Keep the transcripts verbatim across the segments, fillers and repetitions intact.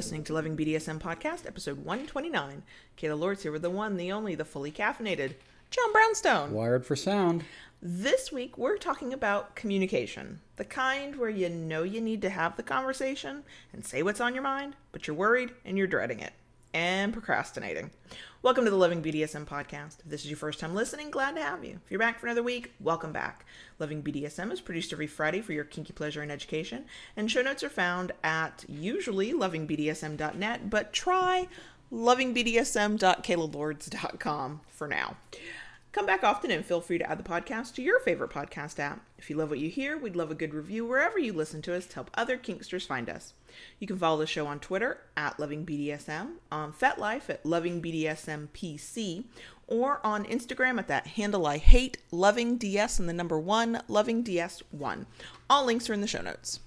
listening to Loving B D S M Podcast, episode one twenty-nine. Kayla Lords here with the one, the only, the fully caffeinated John Brownstone. Wired for sound. This week, we're talking about communication. The kind where you know you need to have the conversation and say what's on your mind, but you're worried and you're dreading it. And procrastinating. Welcome to the Loving B D S M Podcast. If this is your first time listening, glad to have you. If you're back for another week, welcome back. Loving B D S M is produced every Friday for your kinky pleasure and education, and show notes are found at usually loving b d s m dot net, but try loving b d s m dot kayla lords dot com for now. Come back often and feel free to add the podcast to your favorite podcast app. If you love what you hear, we'd love a good review wherever you listen to us to help other kinksters find us. You can follow the show on Twitter at Loving B D S M, on FetLife at Loving B D S M P C, or on Instagram at that handle I hate, Loving D S and the number one, Loving D S one. All links are in the show notes.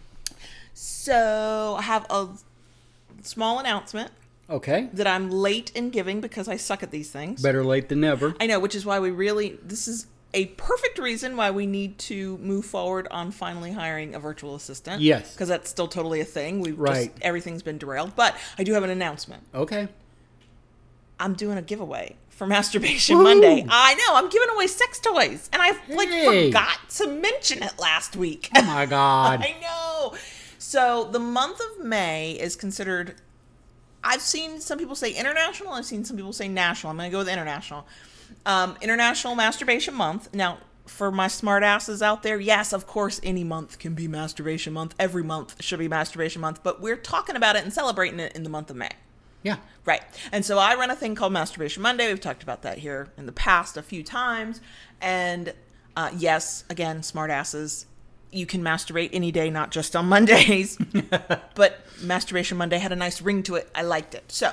So I have a small announcement. Okay. That I'm late in giving because I suck at these things. Better late than never. I know, which is why we really, this is a perfect reason why we need to move forward on finally hiring a virtual assistant. Yes. Because that's still totally a thing. We've right. just, everything's been derailed. But I do have an announcement. Okay. I'm doing a giveaway for Masturbation Woo! Monday. I know, I'm giving away sex toys. And I like Hey. forgot to mention it last week. Oh my God. I know. So the month of May is considered, I've seen some people say international. I've seen some people say national. I'm going to go with international. Um, International Masturbation Month. Now, for my smart asses out there, yes, of course, any month can be Masturbation Month. Every month should be Masturbation Month. But we're talking about it and celebrating it in the month of May. Yeah. Right. And so I run a thing called Masturbation Monday. We've talked about that here in the past a few times. And uh, yes, again, smart asses. You can masturbate any day, not just on Mondays. But Masturbation Monday had a nice ring to it. I liked it. So,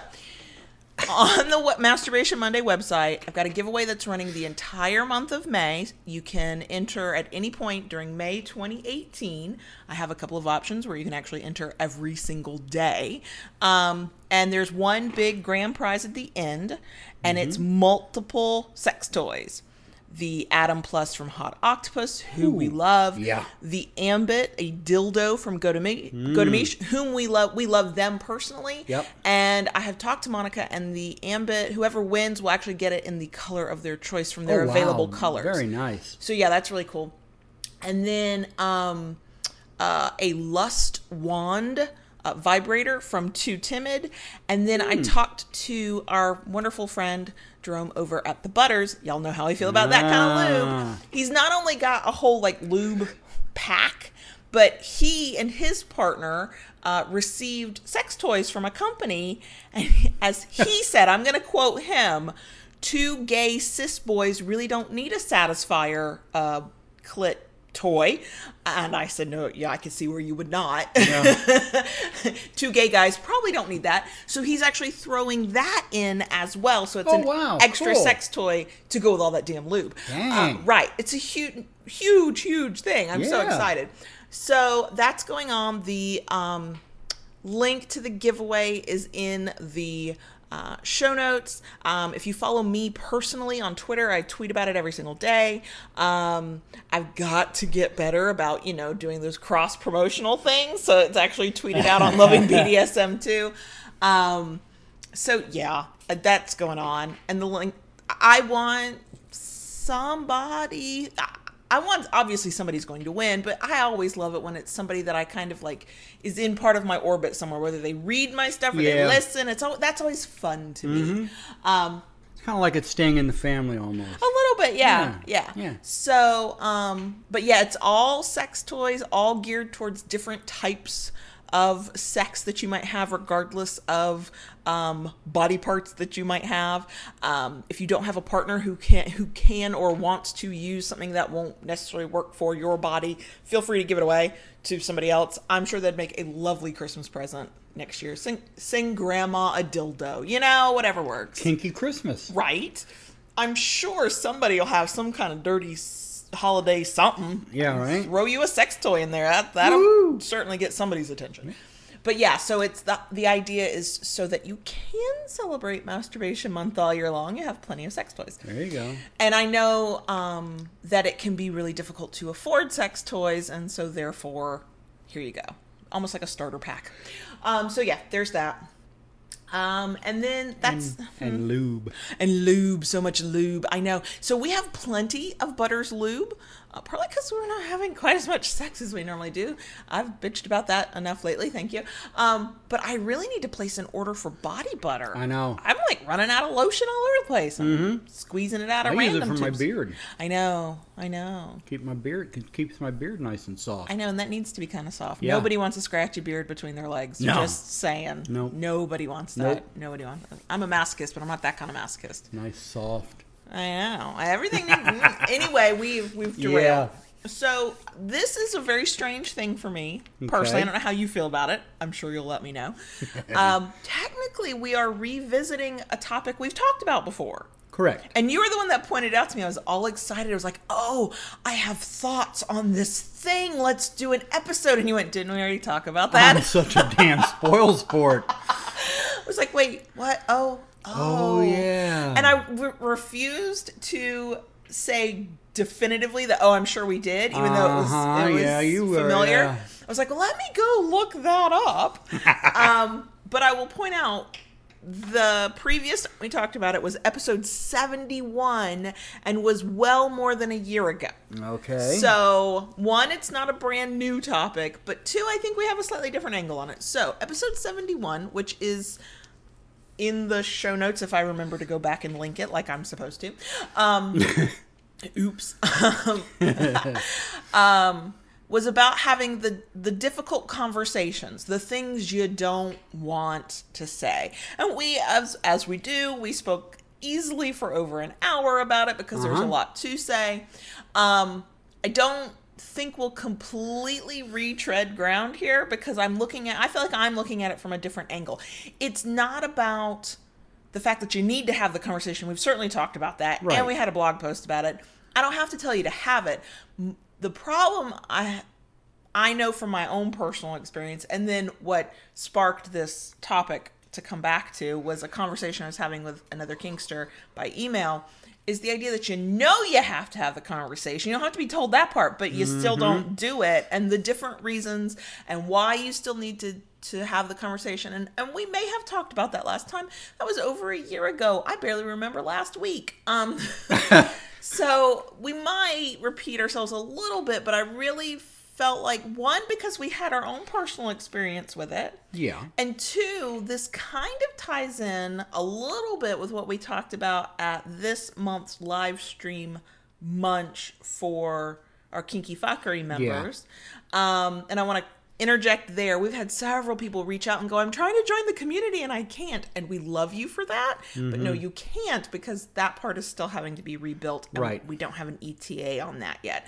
on the Masturbation Monday website, I've got a giveaway that's running the entire month of May. You can enter at any point during May twenty eighteen. I have a couple of options where you can actually enter every single day. Um, and there's one big grand prize at the end, and mm-hmm. it's multiple sex toys. The Atom Plus from Hot Octopus, who Ooh, we love. Yeah. The Ambit, a dildo from Godemish, mm. Godemish, whom we love. We love them personally. Yep. And I have talked to Monica, and the Ambit, whoever wins will actually get it in the color of their choice from their oh, available wow. colors. Very nice. So yeah, that's really cool. And then um, uh, a Lust Wand uh, vibrator from Too Timid. And then mm. I talked to our wonderful friend Jerome over at the Butters. Y'all know how I feel about that kind of lube. He's not only got a whole like lube pack, but he and his partner uh, received sex toys from a company. And as he said, I'm going to quote him, two gay cis boys really don't need a Satisfyer uh, clit toy. And I said, no, yeah, I can see where you would not. Yeah. Two gay guys probably don't need that. So he's actually throwing that in as well. So it's oh, an wow, extra cool. sex toy to go with all that damn lube. Dang. Uh, right. It's a huge, huge, huge thing. I'm yeah. so excited. So that's going on. The um, link to the giveaway is in the Uh, show notes. Um, if you follow me personally on Twitter, I tweet about it every single day. Um, I've got to get better about, you know, doing those cross promotional things. So it's actually tweeted out on Loving B D S M too. Um, so yeah, that's going on. And the link, I want somebody, I want, obviously somebody's going to win, but I always love it when it's somebody that I kind of like is in part of my orbit somewhere, whether they read my stuff or yeah. they listen. It's all, that's always fun to mm-hmm. me. Um, it's kind of like it's staying in the family almost. A little bit, yeah, yeah. Yeah. yeah. So, um, but yeah, it's all sex toys, all geared towards different types of sex that you might have, regardless of um, body parts that you might have. Um, if you don't have a partner who can who can or wants to use something that won't necessarily work for your body, feel free to give it away to somebody else. I'm sure that'd make a lovely Christmas present next year. Sing, sing grandma a dildo, you know, whatever works. Kinky Christmas. Right. I'm sure somebody will have some kind of dirty holiday something. Yeah, right. Throw you a sex toy in there. That, that'll Woo! certainly get somebody's attention. But yeah, so it's the the idea is so that you can celebrate Masturbation Month all year long. You have plenty of sex toys. There you go. And I know um, that it can be really difficult to afford sex toys, and so therefore, here you go. almost like a starter pack. Um, so yeah, there's that. Um, and then that's and, and lube and lube, so much lube. I know. So we have plenty of Butters lube, uh, probably because we're not having quite as much sex as we normally do. I've bitched about that enough lately. Thank you. Um, but I really need to place an order for body butter. I know. I'm like running out of lotion all over the place. I'm mm-hmm. squeezing it out of I random use it for tubes. my beard. I know. I know. Keep my beard it keeps my beard nice and soft. I know, and that needs to be kind of soft. Yeah. Nobody wants a scratchy beard between their legs. No. Just saying. Nope. Nobody wants that. Nope. Nobody wants that. I'm a masochist, but I'm not that kind of masochist. Nice soft. I know. Everything. Anyway, we've we've derailed. Yeah. So this is a very strange thing for me personally. Okay. I don't know how you feel about it. I'm sure you'll let me know. um, technically, we are revisiting a topic we've talked about before. Correct. And you were the one that pointed out to me. I was all excited. I was like, oh, I have thoughts on this thing. Let's do an episode. And you went, didn't we already talk about that? I'm such a damn spoil sport. I was like, wait, what? Oh, oh. Oh, yeah. And I re- refused to say definitively that, oh, I'm sure we did, even though it was, Uh-huh, it was yeah, you were, familiar. yeah. I was like, well, let me go look that up. um, but I will point out, the previous time we talked about it was episode seventy-one and was well more than a year ago. Okay. So, one, it's not a brand new topic, but two, I think we have a slightly different angle on it. So, episode seventy-one, which is in the show notes if I remember to go back and link it like I'm supposed to. Um, oops. um, was about having the, the difficult conversations, the things you don't want to say. And we, as as we do, we spoke easily for over an hour about it because uh-huh. there's a lot to say. Um, I don't think we'll completely retread ground here because I'm looking at, I feel like I'm looking at it from a different angle. It's not about the fact that you need to have the conversation. We've certainly talked about that. Right. And we had a blog post about it. I don't have to tell you to have it. The problem I I know from my own personal experience, and then what sparked this topic to come back to was a conversation I was having with another Kinkster by email, is the idea that you know you have to have the conversation. You don't have to be told that part, but you mm-hmm. still don't do it, and the different reasons and why you still need to to have the conversation. And, and we may have talked about that last time. That was over a year ago. I barely remember last week. Um, so we might repeat ourselves a little bit, but I really felt like, one, because we had our own personal experience with it. Yeah. And two, this kind of ties in a little bit with what we talked about at this month's live stream munch for our Kinky Fuckery members. Yeah. Um, and I want to interject there. We've had several people reach out and go, I'm trying to join the community and I can't. And we love you for that. Mm-hmm. But no, you can't, because that part is still having to be rebuilt. And right. we don't have an E T A on that yet.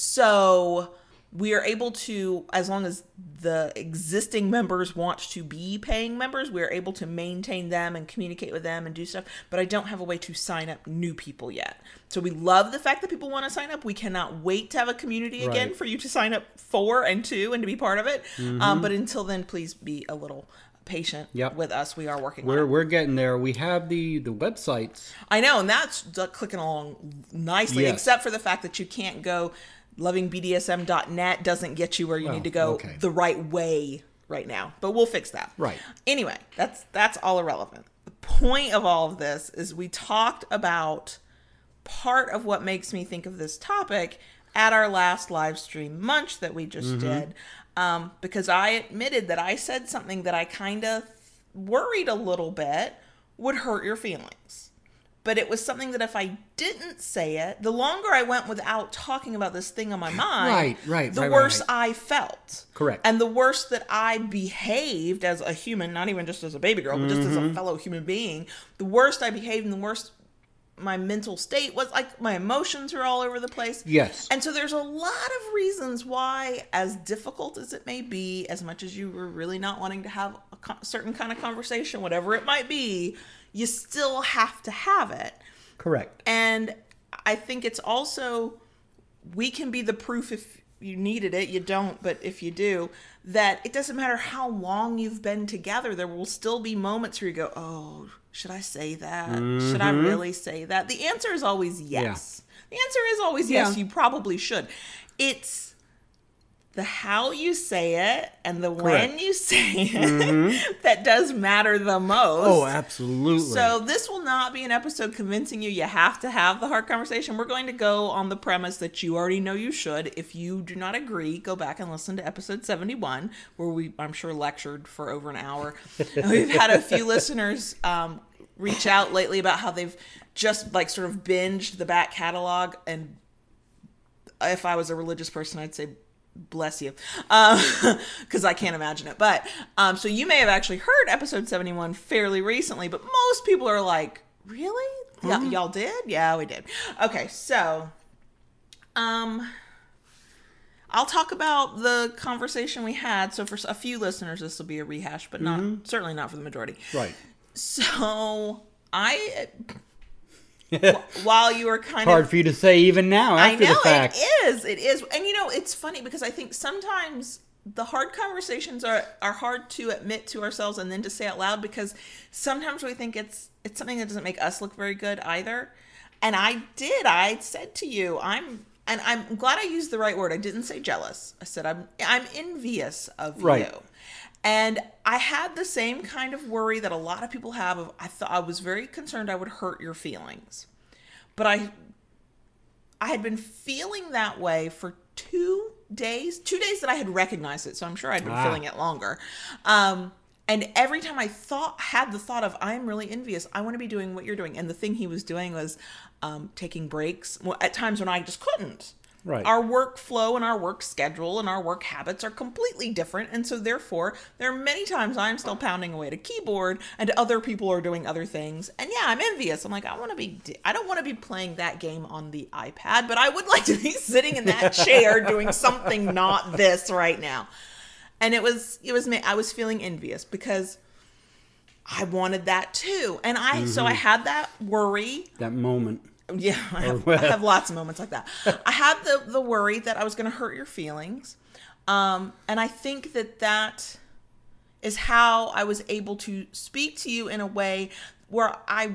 So we are able to, as long as the existing members want to be paying members, we're able to maintain them and communicate with them and do stuff. But I don't have a way to sign up new people yet. So we love the fact that people want to sign up. We cannot wait to have a community again right. for you to sign up for and to and to be part of it. Mm-hmm. Um, but until then, please be a little patient yep. with us. We are working we're, on it. We're getting there. We have the, the websites. I know, and that's clicking along nicely, yes. except for the fact that you can't go. loving B D S M dot net doesn't get you where you well, need to go okay. the right way right now. But we'll fix that. Right. Anyway, that's that's all irrelevant. The point of all of this is we talked about part of what makes me think of this topic at our last live stream munch that we just mm-hmm. did. Um, because I admitted that I said something that I kind of worried a little bit would hurt your feelings. But it was something that if I didn't say it, the longer I went without talking about this thing on my mind, right, right, the right, worse right. I felt. Correct. And the worse that I behaved as a human, not even just as a baby girl, but just mm-hmm. as a fellow human being, the worse I behaved and the worse my mental state was. Like, my emotions were all over the place. Yes. And so there's a lot of reasons why, as difficult as it may be, as much as you were really not wanting to have a co- certain kind of conversation, whatever it might be, you still have to have it. Correct. And I think it's also, we can be the proof if you needed it, you don't, but if you do, that it doesn't matter how long you've been together, there will still be moments where you go, oh, should I say that? Mm-hmm. Should I really say that? The answer is always yes. Yeah. The answer is always yes, yeah. You probably should. It's the how you say it and the Correct. when you say it that does matter the most. Oh, absolutely. So this will not be an episode convincing you you have to have the hard conversation. We're going to go on the premise that you already know you should. If you do not agree, go back and listen to episode seventy-one, where we, I'm sure, lectured for over an hour. And we've had a few listeners um, reach out lately about how they've just like sort of binged the back catalog. And if I was a religious person, I'd say, bless you, because um, I can't imagine it. But um, so you may have actually heard episode seventy-one fairly recently, but most people are like, really? Y- Hmm. y'all did? Yeah, we did. Okay, so um, I'll talk about the conversation we had. So for a few listeners, this will be a rehash, but not Mm-hmm. certainly not for the majority. Right. So I, wh- while you were kind Hard of for you to say even now I after know the fact. it is. It is. And you know, it's funny because I think sometimes the hard conversations are, are hard to admit to ourselves and then to say out loud, because sometimes we think it's it's something that doesn't make us look very good either. And I did. I said to you, I'm and I'm glad I used the right word. I didn't say jealous. I said I'm I'm envious of Right. you. And I had the same kind of worry that a lot of people have. Of I thought I was very concerned I would hurt your feelings. But I I had been feeling that way for two days, two days that I had recognized it. So I'm sure I'd been Ah. feeling it longer. Um, and every time I thought, had the thought of, I'm really envious. I want to be doing what you're doing. And the thing he was doing was um, taking breaks well, at times when I just couldn't. Right. Our workflow and our work schedule and our work habits are completely different. And so therefore, there are many times I'm still pounding away at a keyboard and other people are doing other things. And yeah, I'm envious. I'm like, I want to be, I don't want to be playing that game on the iPad, but I would like to be sitting in that chair doing something not this right now. And it was, it was me. I was feeling envious because I wanted that too. And I, so I had that worry. That moment. Yeah, I have, I have lots of moments like that. I had the, the worry that I was going to hurt your feelings. Um, and I think that that is how I was able to speak to you in a way where I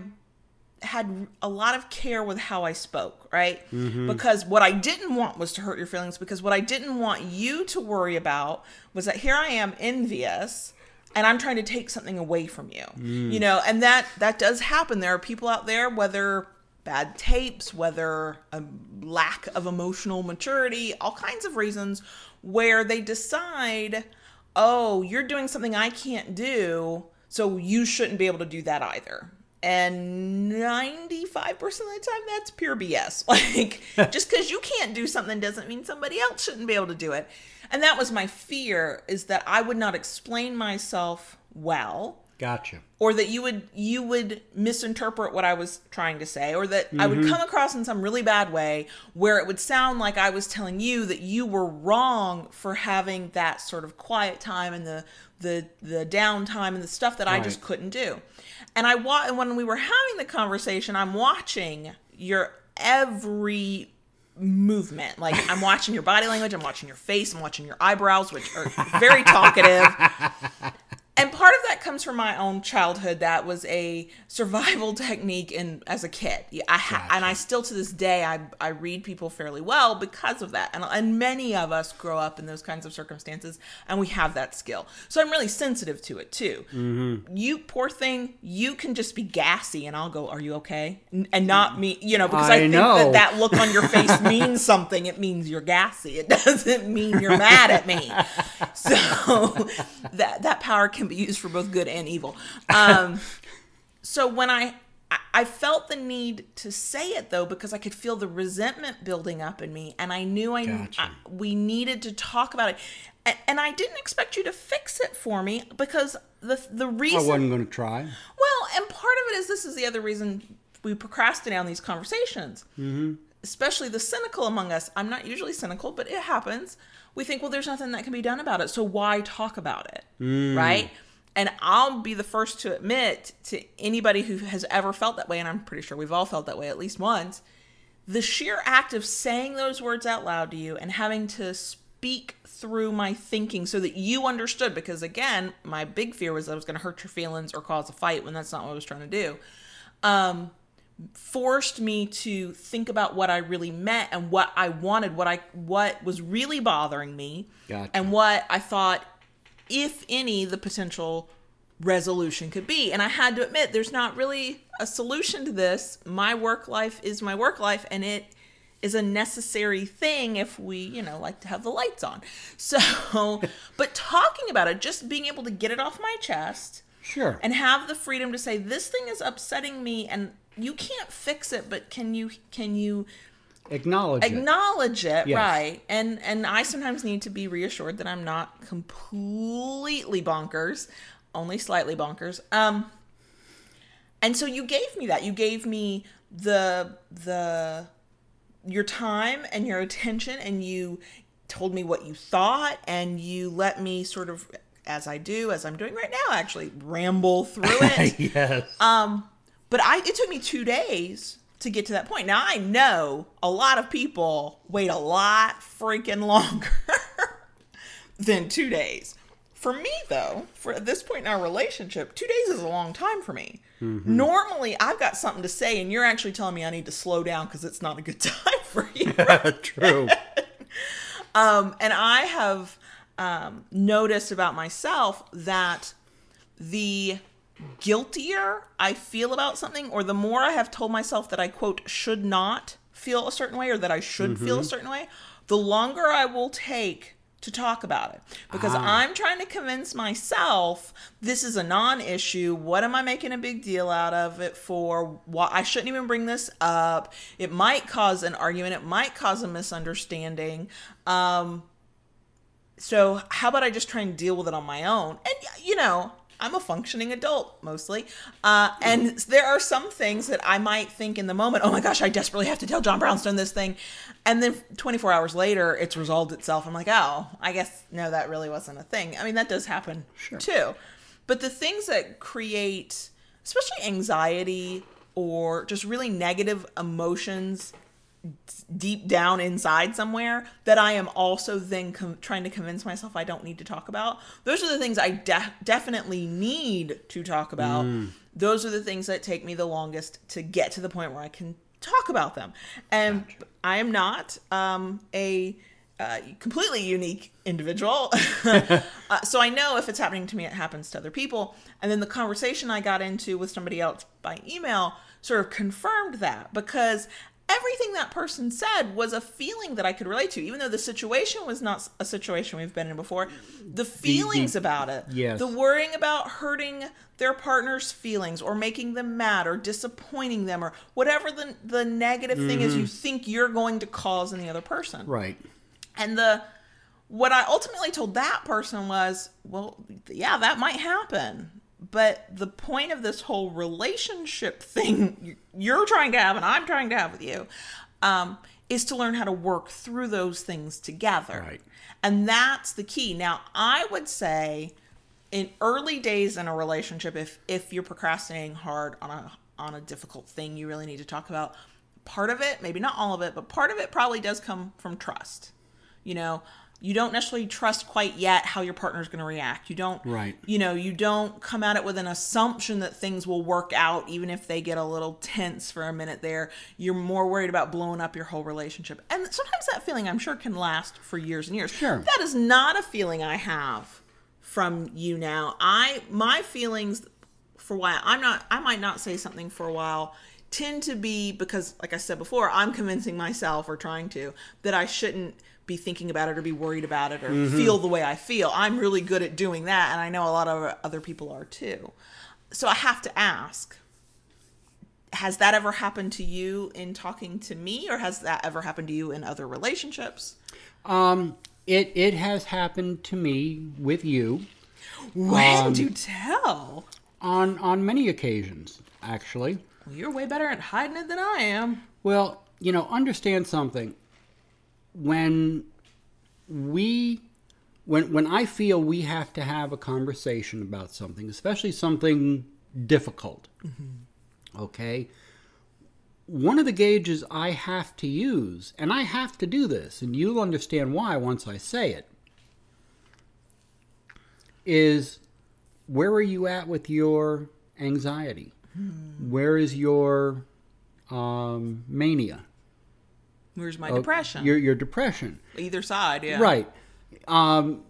had a lot of care with how I spoke, right? Mm-hmm. Because what I didn't want was to hurt your feelings, because what I didn't want you to worry about was that here I am envious and I'm trying to take something away from you, mm. you know, and that, that does happen. There are people out there, whether bad tapes, whether a lack of emotional maturity, all kinds of reasons where they decide, oh, you're doing something I can't do, so you shouldn't be able to do that either. And ninety-five percent of the time, that's pure B S. Like, just because you can't do something doesn't mean somebody else shouldn't be able to do it. And that was my fear, is that I would not explain myself well. Gotcha. Or that you would you would misinterpret what I was trying to say, or that mm-hmm. I would come across in some really bad way where it would sound like I was telling you that you were wrong for having that sort of quiet time and the the the downtime and the stuff that right. I just couldn't do. And I wa- and when we were having the conversation, I'm watching your every movement. Like, I'm watching your body language, I'm watching your face, I'm watching your eyebrows, which are very talkative. And part of that comes from my own childhood. That was a survival technique in as a kid. I ha- gotcha. And I still to this day, I I read people fairly well because of that. And, and many of us grow up in those kinds of circumstances, and we have that skill. So I'm really sensitive to it too. Mm-hmm. You poor thing, you can just be gassy, and I'll go, "Are you okay?" And not me, you know, because I, I think know. that that look on your face means something. It means you're gassy. It doesn't mean you're mad at me. So that that power can be used for both good and evil. Um, so when I, I felt the need to say it though, because I could feel the resentment building up in me, and I knew I, gotcha. I we needed to talk about it, and, and I didn't expect you to fix it for me, because the the reason I wasn't going to try. Well, and part of it is this is the other reason we procrastinate on these conversations, mm-hmm. especially the cynical among us. I'm not usually cynical, but it happens. We think, well, there's nothing that can be done about it, so why talk about it, mm. right? And I'll be the first to admit to anybody who has ever felt that way, and I'm pretty sure we've all felt that way at least once, the sheer act of saying those words out loud to you and having to speak through my thinking so that you understood, because again, my big fear was that I was going to hurt your feelings or cause a fight, when that's not what I was trying to do. Um, forced me to think about what I really meant and what I wanted, what I what was really bothering me, Gotcha. and what I thought, if any, the potential resolution could be. And I had to admit, there's not really a solution to this. My work life is my work life, and it is a necessary thing if we, you know, like to have the lights on. So, but talking about it, just being able to get it off my chest, Sure. and have the freedom to say, this thing is upsetting me, and you can't fix it, but can you can you Acknowledge it. acknowledge it, Yes. right? And and I sometimes need to be reassured that I'm not completely bonkers, only slightly bonkers. Um, and so you gave me that. You gave me the the your time and your attention, and you told me what you thought, and you let me sort of, as I do, as I'm doing right now, actually ramble through it. Yes. Um, but I it took me two days to get to that point. Now I know a lot of people wait a lot freaking longer than two days. For me, though, for at this point in our relationship, two days is a long time for me. Mm-hmm. Normally, I've got something to say, and you're actually telling me I need to slow down because it's not a good time for you. True. um, and I have um, noticed about myself that the guiltier I feel about something, or the more I have told myself that I, quote, should not feel a certain way, or that I should mm-hmm. feel a certain way, the longer I will take to talk about it. Because ah. I'm trying to convince myself this is a non-issue. What am I making a big deal out of it for? Why I shouldn't even bring this up. It might cause an argument. It might cause a misunderstanding. Um, so how about I just try and deal with it on my own? And, you know, I'm a functioning adult mostly. Uh, and there are some things that I might think in the moment, oh my gosh, I desperately have to tell John Brownstone this thing. And then twenty-four hours later, it's resolved itself. I'm like, oh, I guess, no, that really wasn't a thing. I mean, that does happen sure. too. But the things that create, especially anxiety or just really negative emotions deep down inside somewhere that I am also then com- trying to convince myself I don't need to talk about. Those are the things I de- definitely need to talk about. Mm. Those are the things that take me the longest to get to the point where I can talk about them. And gotcha. I am not um, a uh, completely unique individual. uh, so I know if it's happening to me, it happens to other people. And then the conversation I got into with somebody else by email sort of confirmed that, because everything that person said was a feeling that I could relate to, even though the situation was not a situation we've been in before. The feelings the, the, about it, yes. the worrying about hurting their partner's feelings or making them mad or disappointing them or whatever the, the negative mm-hmm. thing is you think you're going to cause in the other person. Right. And the what I ultimately told that person was, well, yeah, that might happen. But the point of this whole relationship thing you're trying to have and I'm trying to have with you um, is to learn how to work through those things together. Right. And that's the key. Now, I would say in early days in a relationship, if if you're procrastinating hard on a on a difficult thing you really need to talk about, part of it, maybe not all of it, but part of it probably does come from trust. You know, you don't necessarily trust quite yet how your partner's going to react. You don't, right. you know, you don't come at it with an assumption that things will work out, even if they get a little tense for a minute there. You're more worried about blowing up your whole relationship. And sometimes that feeling, I'm sure, can last for years and years. Sure. That is not a feeling I have from you now. I, my feelings for a while, I'm not, I might not say something for a while, tend to be because, like I said before, I'm convincing myself or trying to, that I shouldn't be thinking about it or be worried about it or mm-hmm. feel the way I feel. I'm really good at doing that, and I know a lot of other people are too. So I have to ask, has that ever happened to you in talking to me, or has that ever happened to you in other relationships? Um, it it has happened to me with you. When um, do tell? On on many occasions, actually. Well, you're way better at hiding it than I am. Well, you know, understand something. When we, when when I feel we have to have a conversation about something, especially something difficult, mm-hmm. okay, one of the gauges I have to use, and I have to do this, and you'll understand why once I say it, is where are you at with your anxiety? Hmm. Where is your um, mania. Where's my Oh, depression? Your your depression. Either side, yeah. Right. Um,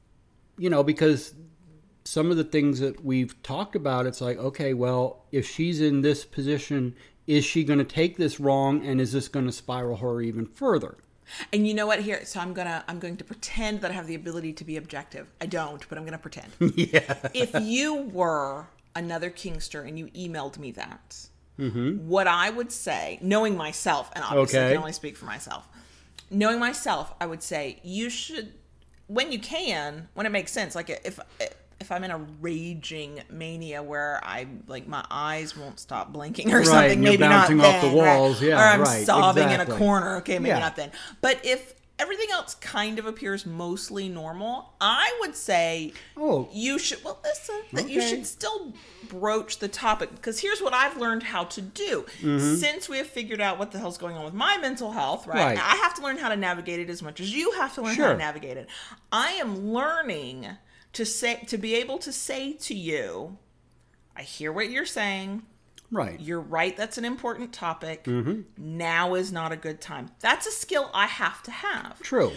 you know, because some of the things that we've talked about, it's like, okay, well, if she's in this position, is she going to take this wrong, and is this going to spiral her even further? And you know what? Here, so I'm gonna I'm going to pretend that I have the ability to be objective. I don't, but I'm gonna pretend. Yeah. If you were another Kingster and you emailed me that, Mm-hmm. what I would say, knowing myself, and obviously I Okay. can only speak for myself, knowing myself, I would say you should, when you can, when it makes sense, like if if I'm in a raging mania where I like my eyes won't stop blinking or Right, something, and you're maybe not bouncing then, off the walls, right? yeah, or I'm right, sobbing in exactly. a corner, okay, maybe Yeah. not then. But if everything else kind of appears mostly normal, I would say Oh. you should, well, listen, that you Okay. should still broach the topic, because here's what I've learned how to do. Since we have figured out what the hell's going on with my mental health, right? Right. I have to learn how to navigate it as much as you have to learn how Sure. to navigate it. I am learning to say, to be able to say to you, I hear what you're saying. Right. You're right. That's an important topic. Mm-hmm. Now is not a good time. That's a skill I have to have. True.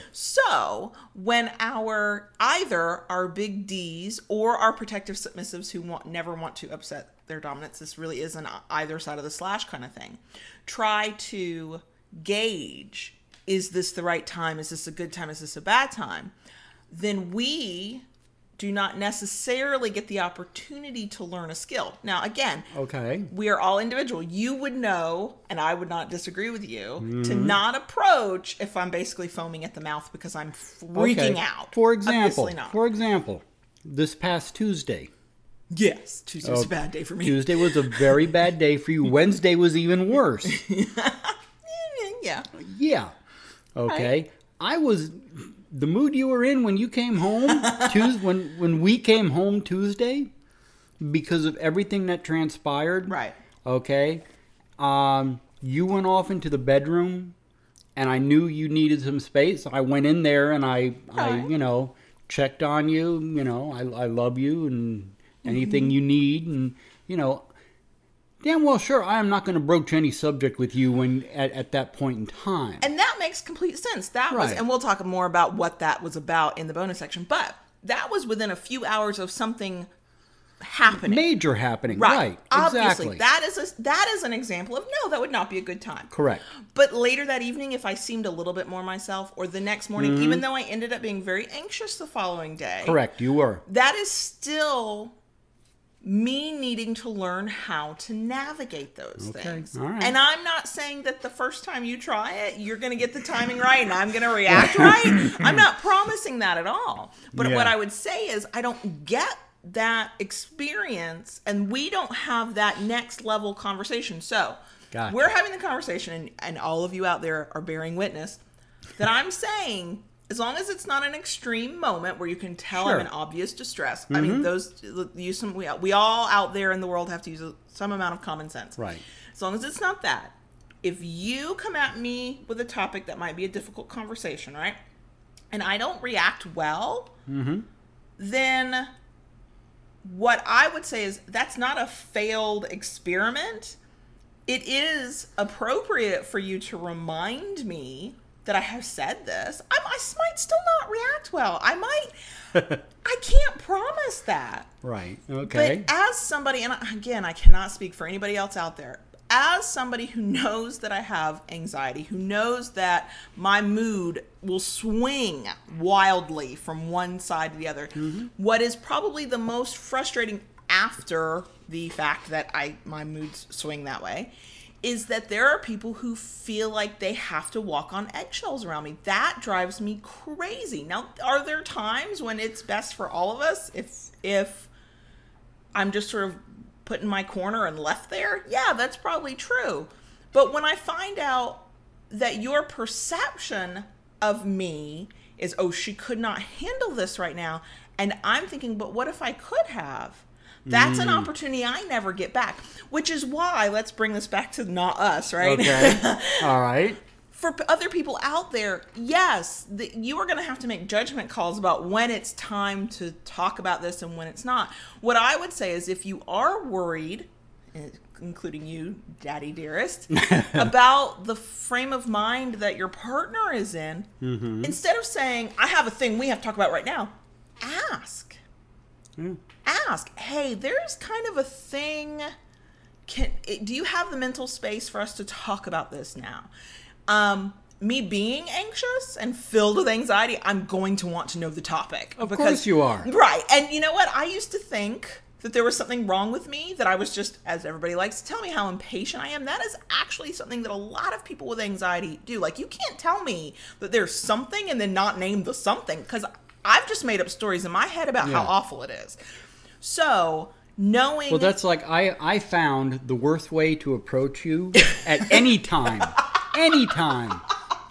So when our, either our big D's or our protective submissives who want, never want to upset their dominants, this really is an either side of the slash kind of thing, try to gauge, is this the right time? Is this a good time? Is this a bad time? Then we do not necessarily get the opportunity to learn a skill. Now, again, Okay. we are all individual. You would know, and I would not disagree with you, to not approach if I'm basically foaming at the mouth because I'm freaking Okay. out. For example, Obviously not. for example, this past Tuesday. Yes, Tuesday was Oh, a bad day for me. Tuesday was a very bad day for you. Wednesday was even worse. Yeah. Yeah. Okay. I was the mood you were in when you came home Tuesday, when when we came home Tuesday, because of everything that transpired. Right. Okay. Um, you went off into the bedroom, and I knew you needed some space. I went in there and I, I, Right. you know, checked on you. You know, I, I love you, and anything Mm-hmm. you need, and you know, damn well sure I am not going to broach any subject with you when at, at that point in time. And that makes complete sense. That was, Right. and we'll talk more about what that was about in the bonus section, but that was within a few hours of something happening. Major happening, right? Obviously, Exactly. that is a, that is an example of no, that would not be a good time. Correct. But later that evening, if I seemed a little bit more myself, or the next morning, Mm-hmm. even though I ended up being very anxious the following day, Correct. You were. that is still me needing to learn how to navigate those Okay, things. all right. And I'm not saying that the first time you try it, you're going to get the timing right and I'm going to react right. I'm not promising that at all. But Yeah. what I would say is I don't get that experience, and we don't have that next level conversation. So Gotcha. we're having the conversation, and, and all of you out there are bearing witness that I'm saying, as long as it's not an extreme moment where you can tell Sure. I'm in obvious distress. I mean, those use some. We, we all out there in the world have to use some amount of common sense. Right. As long as it's not that. If you come at me with a topic that might be a difficult conversation, right, and I don't react well, then what I would say is that's not a failed experiment. It is appropriate for you to remind me that I have said this. I, I might still not react well. I might. I can't promise that. Right. Okay. But as somebody, and again, I cannot speak for anybody else out there, as somebody who knows that I have anxiety, who knows that my mood will swing wildly from one side to the other, what is probably the most frustrating after the fact that I my moods swing that way is that there are people who feel like they have to walk on eggshells around me. That drives me crazy. Now, are there times when it's best for all of us if if I'm just sort of put in my corner and left there? Yeah, that's probably true. But when I find out that your perception of me is, oh, she could not handle this right now, and I'm thinking, but what if I could have? That's an opportunity I never get back, which is why, let's bring this back to not us, right? Okay. All right. For p- other people out there, yes, the, you are going to have to make judgment calls about when it's time to talk about this and when it's not. What I would say is if you are worried, including you, Daddy Dearest, about the frame of mind that your partner is in. Mm-hmm. Instead of saying, I have a thing we have to talk about right now, ask. Mm. Ask, hey, there's kind of a thing. Can, do you have the mental space for us to talk about this now? Um, me being anxious and filled with anxiety, I'm going to want to know the topic. Of because, course you are. Right. And you know what? I used to think that there was something wrong with me, that I was just, as everybody likes to tell me, how impatient I am. That is actually something that a lot of people with anxiety do. Like, you can't tell me that there's something and then not name the something, because I've just made up stories in my head about yeah. how awful it is. So, knowing... Well, that's like, I, I found the worst way to approach you at any time, any time,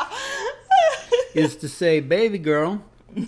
is to say, baby girl,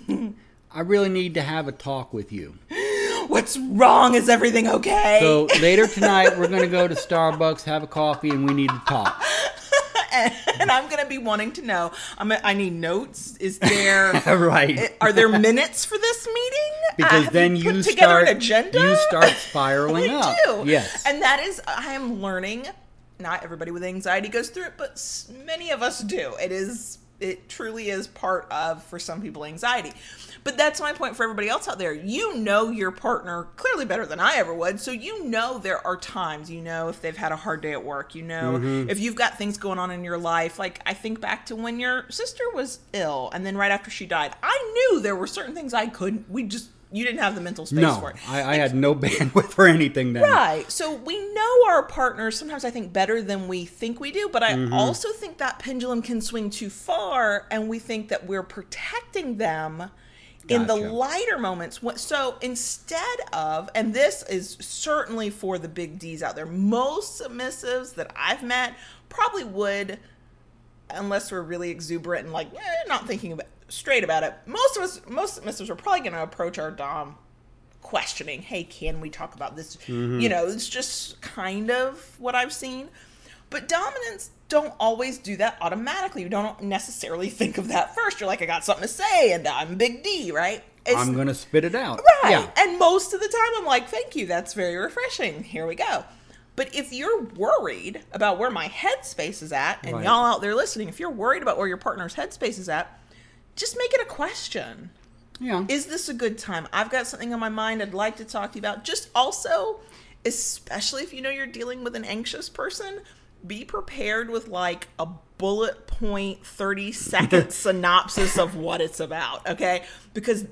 I really need to have a talk with you. What's wrong? Is everything okay? So later tonight, we're going to go to Starbucks, have a coffee, and we need to talk. and, and I'm going to be wanting to know, I'm, I need notes. Is there... right. Are there minutes for this meeting? Because uh, then you, you put together start, an agenda? you start spiraling I up. do. Yes. And that is, I am learning, not everybody with anxiety goes through it, but many of us do. It is... It truly is part of, for some people, anxiety. But that's my point for everybody else out there. You know your partner clearly better than I ever would. So you know there are times, you know if they've had a hard day at work. You know mm-hmm. if you've got things going on in your life. Like, I think back to when your sister was ill, and then right after she died, I knew there were certain things I couldn't. We just... You didn't have the mental space no, for it. I, I had no bandwidth for anything then. Right. So we know our partners sometimes, I think, better than we think we do. But I mm-hmm. also think that pendulum can swing too far, and we think that we're protecting them gotcha. in the lighter moments. So instead of, and this is certainly for the big D's out there, most submissives that I've met probably would, unless we're really exuberant and like, eh, not thinking about straight about it, most of us, most submissives are probably going to approach our dom questioning, hey, can we talk about this? Mm-hmm. You know, it's just kind of what I've seen. But dominants don't always do that automatically. You don't necessarily think of that first. You're like, I got something to say, and I'm Big D, right? It's, I'm going to spit it out. Right. Yeah. And most of the time, I'm like, thank you. That's very refreshing. Here we go. But if you're worried about where my headspace is at, and right. y'all out there listening, if you're worried about where your partner's headspace is at, just make it a question. Yeah. Is this a good time? I've got something on my mind I'd like to talk to you about. Just also, especially if you know you're dealing with an anxious person, be prepared with like a bullet point thirty second synopsis of what it's about, okay? Because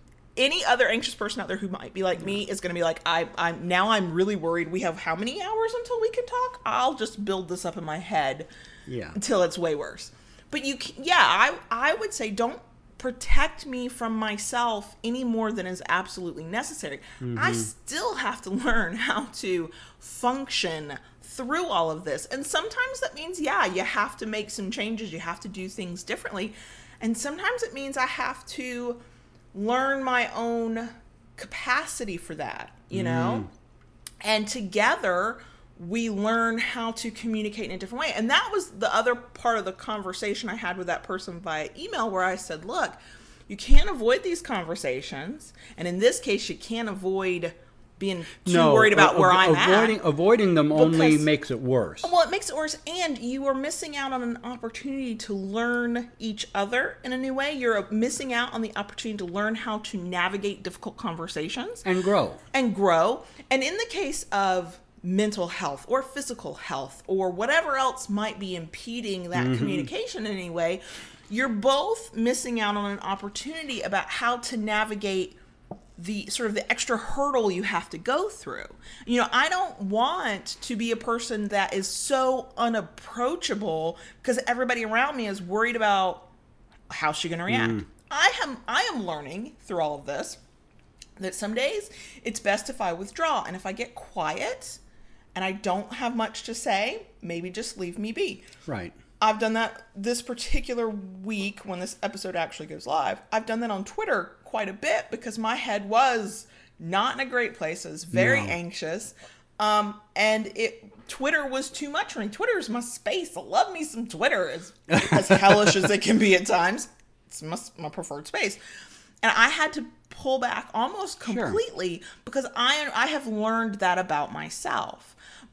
any other anxious person out there who might be like me is going to be like, I, I'm now I'm really worried. We have how many hours until we can talk? I'll just build this up in my head yeah. until it's way worse. But you, yeah, I, I would say don't protect me from myself any more than is absolutely necessary. Mm-hmm. I still have to learn how to function through all of this. And sometimes that means, yeah, you have to make some changes. You have to do things differently. And sometimes it means I have to learn my own capacity for that, you know? Mm. And together we learn how to communicate in a different way. And that was the other part of the conversation I had with that person via email, where I said, look, you can't avoid these conversations. And in this case, you can't avoid being too no, worried about a- where I'm avoiding, at. Avoiding them only makes it worse. Well, it makes it worse. And you are missing out on an opportunity to learn each other in a new way. You're missing out on the opportunity to learn how to navigate difficult conversations. And grow. And grow. And in the case of mental health or physical health or whatever else might be impeding that mm-hmm. communication in any way, you're both missing out on an opportunity about how to navigate the sort of the extra hurdle you have to go through. You know, I don't want to be a person that is so unapproachable because everybody around me is worried about how's she going to react. Mm. I am I am learning through all of this that some days it's best if I withdraw, and if I get quiet and I don't have much to say, maybe just leave me be. Right. I've done that this particular week when this episode actually goes live. I've done that on Twitter quite a bit because my head was not in a great place. I was very no. anxious. Um, and it Twitter was too much for me. Twitter is my space. I love me some Twitter, as, as hellish as it can be at times. It's my, my preferred space. And I had to pull back almost completely sure. because I I have learned that about myself.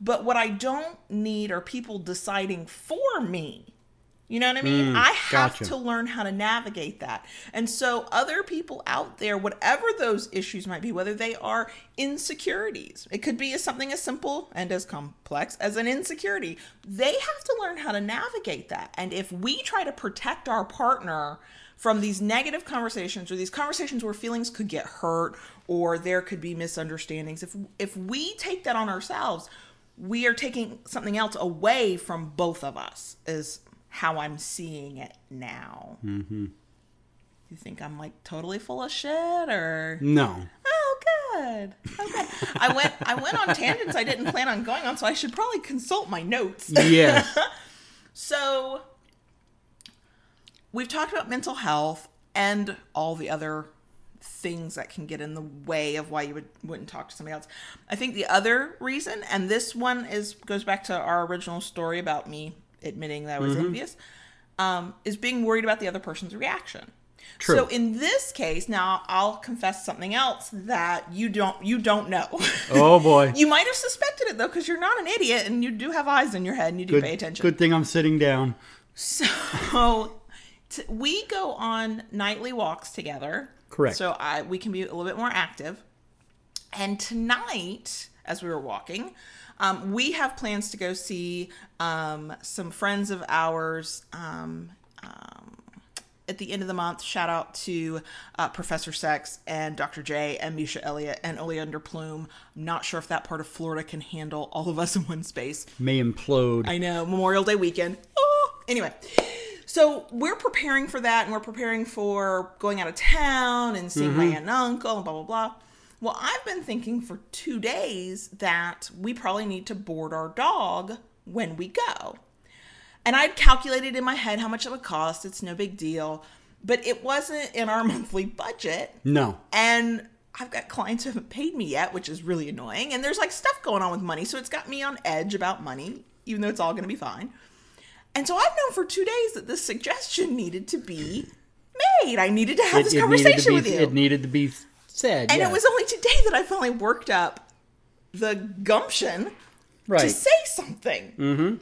But what I don't need are people deciding for me. You know what I mean? Mm, I have gotcha. to learn how to navigate that. And so other people out there, whatever those issues might be, whether they are insecurities, it could be as something as simple and as complex as an insecurity. They have to learn how to navigate that. And if we try to protect our partner from these negative conversations or these conversations where feelings could get hurt or there could be misunderstandings, if if we take that on ourselves, we are taking something else away from both of us, is how I'm seeing it now. Mm-hmm. You think I'm like totally full of shit or? No. Oh, good. Okay. I went I went on tangents I didn't plan on going on, so I should probably consult my notes. Yes. So we've talked about mental health and all the other things that can get in the way of why you would, wouldn't talk to somebody else. I think the other reason, and this one is goes back to our original story about me admitting that I was mm-hmm. envious, um, is being worried about the other person's reaction. True. So in this case, now I'll confess something else that you don't you don't know. Oh boy. You might have suspected it though, because you're not an idiot and you do have eyes in your head and you do good, pay attention. Good thing I'm sitting down. So t- we go on nightly walks together. Correct. So I we can be a little bit more active. And tonight, as we were walking, um, we have plans to go see um, some friends of ours um, um, at the end of the month. Shout out to uh, Professor Sex and Doctor J and Misha Elliott and Oleander Plume. I'm not sure if that part of Florida can handle all of us in one space. May implode. I know. Memorial Day weekend. Oh, anyway. So we're preparing for that, and we're preparing for going out of town and seeing mm-hmm. my aunt and uncle and blah, blah, blah. Well, I've been thinking for two days that we probably need to board our dog when we go. And I'd calculated in my head how much it would cost. It's no big deal. But it wasn't in our monthly budget. No. And I've got clients who haven't paid me yet, which is really annoying. And there's like stuff going on with money. So it's got me on edge about money, even though it's all going to be fine. And so I've known for two days that this suggestion needed to be made. I needed to have it, this it conversation be, with you. It needed to be said. And yes. it was only today that I finally worked up the gumption right. to say something. Mm-hmm.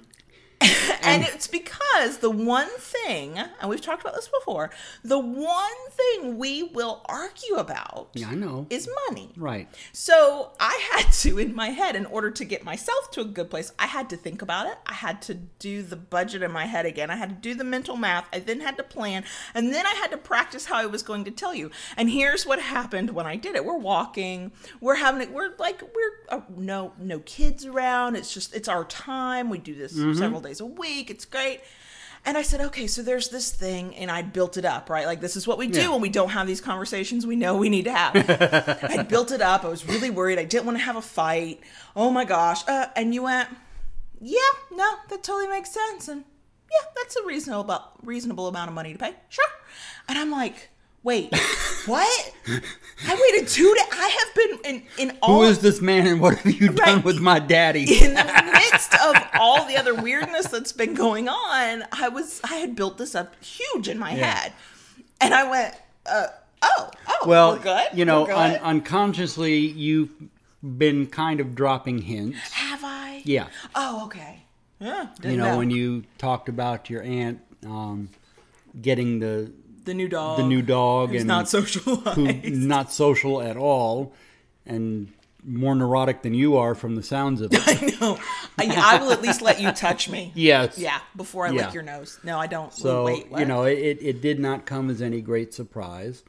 And it's because the one thing, and we've talked about this before, the one thing we will argue about yeah, I know. is money. Right. So I had to, in my head, in order to get myself to a good place, I had to think about it. I had to do the budget in my head again. I had to do the mental math. I then had to plan. And then I had to practice how I was going to tell you. And here's what happened when I did it. We're walking. We're having it. We're like, we're uh, no, no kids around. It's just, it's our time. We do this mm-hmm. several days a week. It's great. And I said, okay, so there's this thing, and I built it up, right? Like, this is what we do yeah. when we don't have these conversations we know we need to have. I built it up. I was really worried. I didn't want to have a fight. Oh, my gosh. Uh, and you went, yeah, no, that totally makes sense. And, yeah, that's a reasonable, reasonable amount of money to pay. Sure. And I'm like, wait, what? I waited two days. I have been in, in all... Who is this man and what have you done right, with my daddy? In the midst of all the other weirdness that's been going on, I was I had built this up huge in my yeah. head. And I went, uh, oh, oh, well, we're good? You know, good? Un- unconsciously, you've been kind of dropping hints. Have I? Yeah. Oh, okay. Yeah, you know, know, when you talked about your aunt um, getting the... The new dog. The new dog. Who's and not socialized. Who, not social at all. And more neurotic than you are from the sounds of it. I know. I, I will at least let you touch me. Yes. Yeah, before I yeah. lick your nose. No, I don't. So, wait, what? you know, it, it did not come as any great surprise.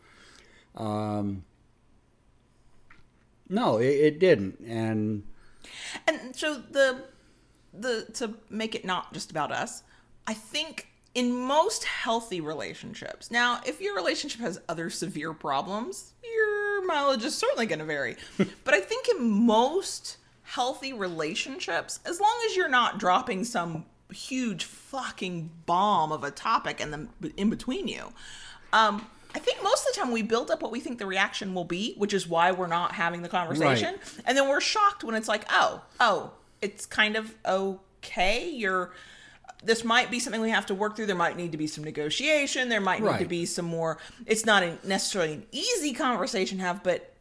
Um, no, it, it didn't. And and so the the to make it not just about us, I think in most healthy relationships, now, if your relationship has other severe problems, your mileage is certainly going to vary. But I think in most healthy relationships, as long as you're not dropping some huge fucking bomb of a topic and then in between you, um, I think most of the time we build up what we think the reaction will be, which is why we're not having the conversation. Right. And then we're shocked when it's like, oh, oh, it's kind of okay. You're... This might be something we have to work through. There might need to be some negotiation. There might need right. to be some more. It's not a, necessarily an easy conversation to have, but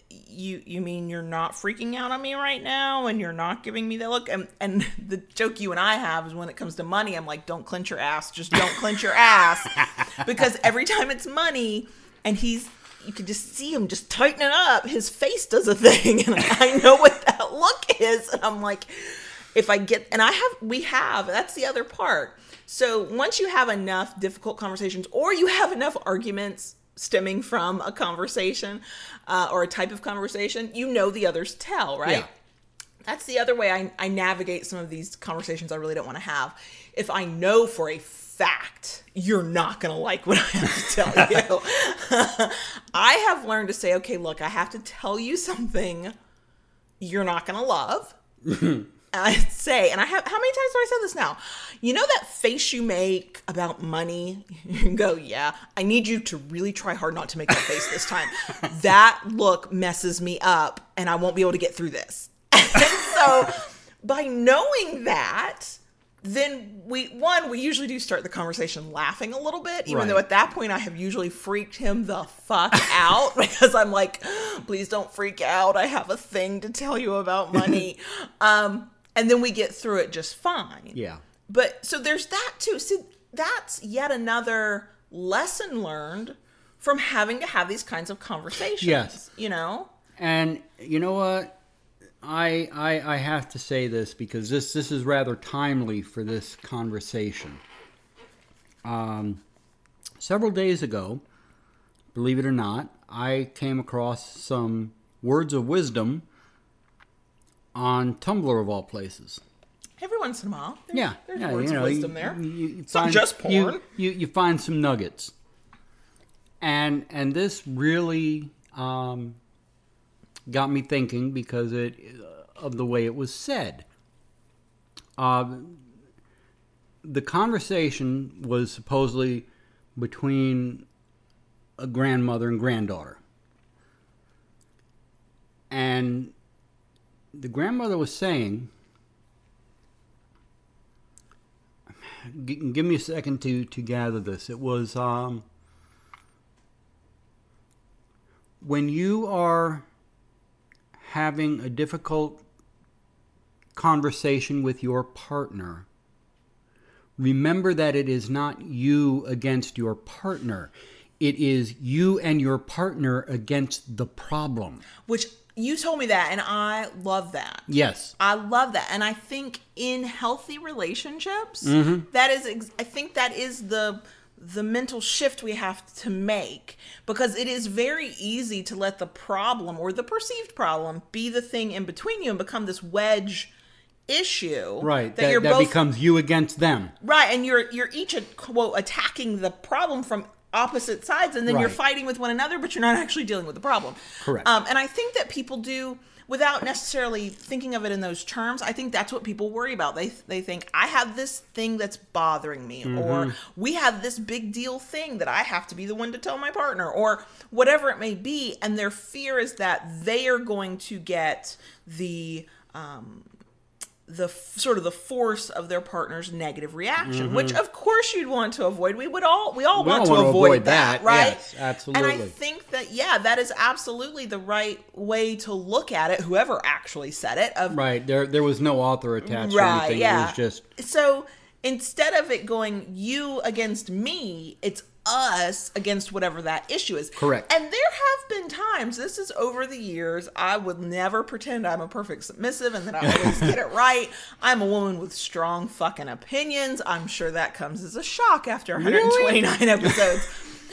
you you mean you're not freaking out on me right now and you're not giving me that look? And and the joke you and I have is when it comes to money, I'm like, don't clench your ass. Just don't clench your ass. Because every time it's money and he's, you can just see him just tightening up, his face does a thing. And I know what that look is. And I'm like, if I get, and I have, we have, that's the other part. So once you have enough difficult conversations or you have enough arguments stemming from a conversation uh, or a type of conversation, you know the other's tell, right? Yeah. That's the other way I, I navigate some of these conversations I really don't want to have. If I know for a fact you're not going to like what I have to tell you, I have learned to say, okay, look, I have to tell you something you're not going to love. I say, and I have, how many times have I said this now? You know that face you make about money? You go, yeah, I need you to really try hard not to make that face this time. That look messes me up and I won't be able to get through this. And so by knowing that, then we, one, we usually do start the conversation laughing a little bit, even right. though at that point I have usually freaked him the fuck out because I'm like, please don't freak out. I have a thing to tell you about money. um, and then we get through it just fine. Yeah. But so there's that too. See, that's yet another lesson learned from having to have these kinds of conversations. Yes. You know? And you know what? I, I I have to say this because this this is rather timely for this conversation. Um, several days ago, believe it or not, I came across some words of wisdom on Tumblr of all places. Every once in a while. There's, Yeah, there's yeah, words you know, of wisdom you, there. You, you it's not find, just porn. You, you you find some nuggets, and and this really um, got me thinking because it uh, of the way it was said. Uh, the conversation was supposedly between a grandmother and granddaughter, and the grandmother was saying, G- give me a second to, to gather this. It was um, when you are having a difficult conversation with your partner, remember that it is not you against your partner. It is you and your partner against the problem. Which you told me that, and I love that. Yes. I love that. And I think in healthy relationships, Mm-hmm. that is, ex- I think that is the the mental shift we have to make, because it is very easy to let the problem or the perceived problem be the thing in between you and become this wedge issue. Right. That, That, you're that both becomes you against them. right, and you're you're each quote attacking the problem from opposite sides, and then you're Right. fighting with one another, but you're not actually dealing with the problem. Correct. Um, and I think that people do, without necessarily thinking of it in those terms, I think that's what people worry about. They they think, I have this thing that's bothering me, Mm-hmm. or we have this big deal thing that I have to be the one to tell my partner, or whatever it may be. And their fear is that they are going to get the um, the f- sort of the force of their partner's negative reaction, Mm-hmm. which of course you'd want to avoid. We would all, we all We want all to wanna avoid, avoid that, that. right? Yes, absolutely. And I think that, yeah, that is absolutely the right way to look at it, whoever actually said it. Of, Right. There there was no author attached right, or anything. yeah. It was just... So instead of it going you against me, it's us against whatever that issue is. Correct. And there have been times, this is over the years, I would never pretend I'm a perfect submissive and that I always get it right. I'm a woman with strong fucking opinions. I'm sure that comes as a shock after one hundred twenty-nine Really? episodes.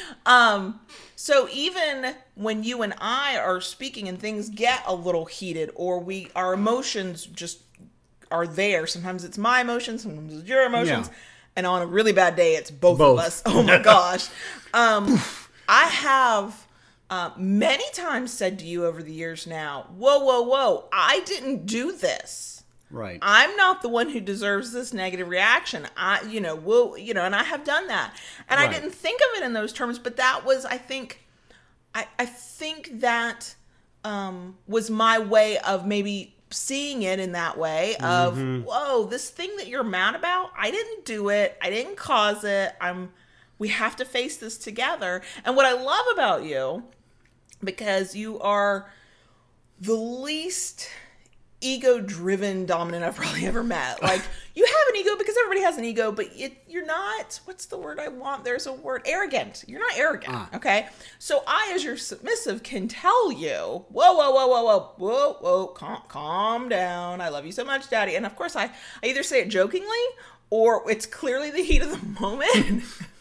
Um, so even when you and I are speaking and things get a little heated, or we, our emotions just are there. Sometimes it's my emotions, sometimes it's your emotions. Yeah. And on a really bad day, it's both, Both. of us. Oh my gosh. Um, I have uh, many times said to you over the years now, whoa, whoa, whoa, I didn't do this. Right. I'm not the one who deserves this negative reaction. I, you know, will, you know, and I have done that. And Right. I didn't think of it in those terms, but that was, I think, I, I think that um, was my way of maybe seeing it in that way of, Mm-hmm. whoa, this thing that you're mad about, I didn't do it. I didn't cause it. I'm, we have to face this together. And what I love about you, because you are the least ego-driven dominant I've probably ever met. Like, you have an ego because everybody has an ego, but it, you're not, what's the word I want? There's a word, arrogant. You're not arrogant, ah. okay? So I, as your submissive, can tell you, whoa, whoa, whoa, whoa, whoa, whoa, whoa, calm, calm down. I love you so much, Daddy. And of course, I, I either say it jokingly or it's clearly the heat of the moment.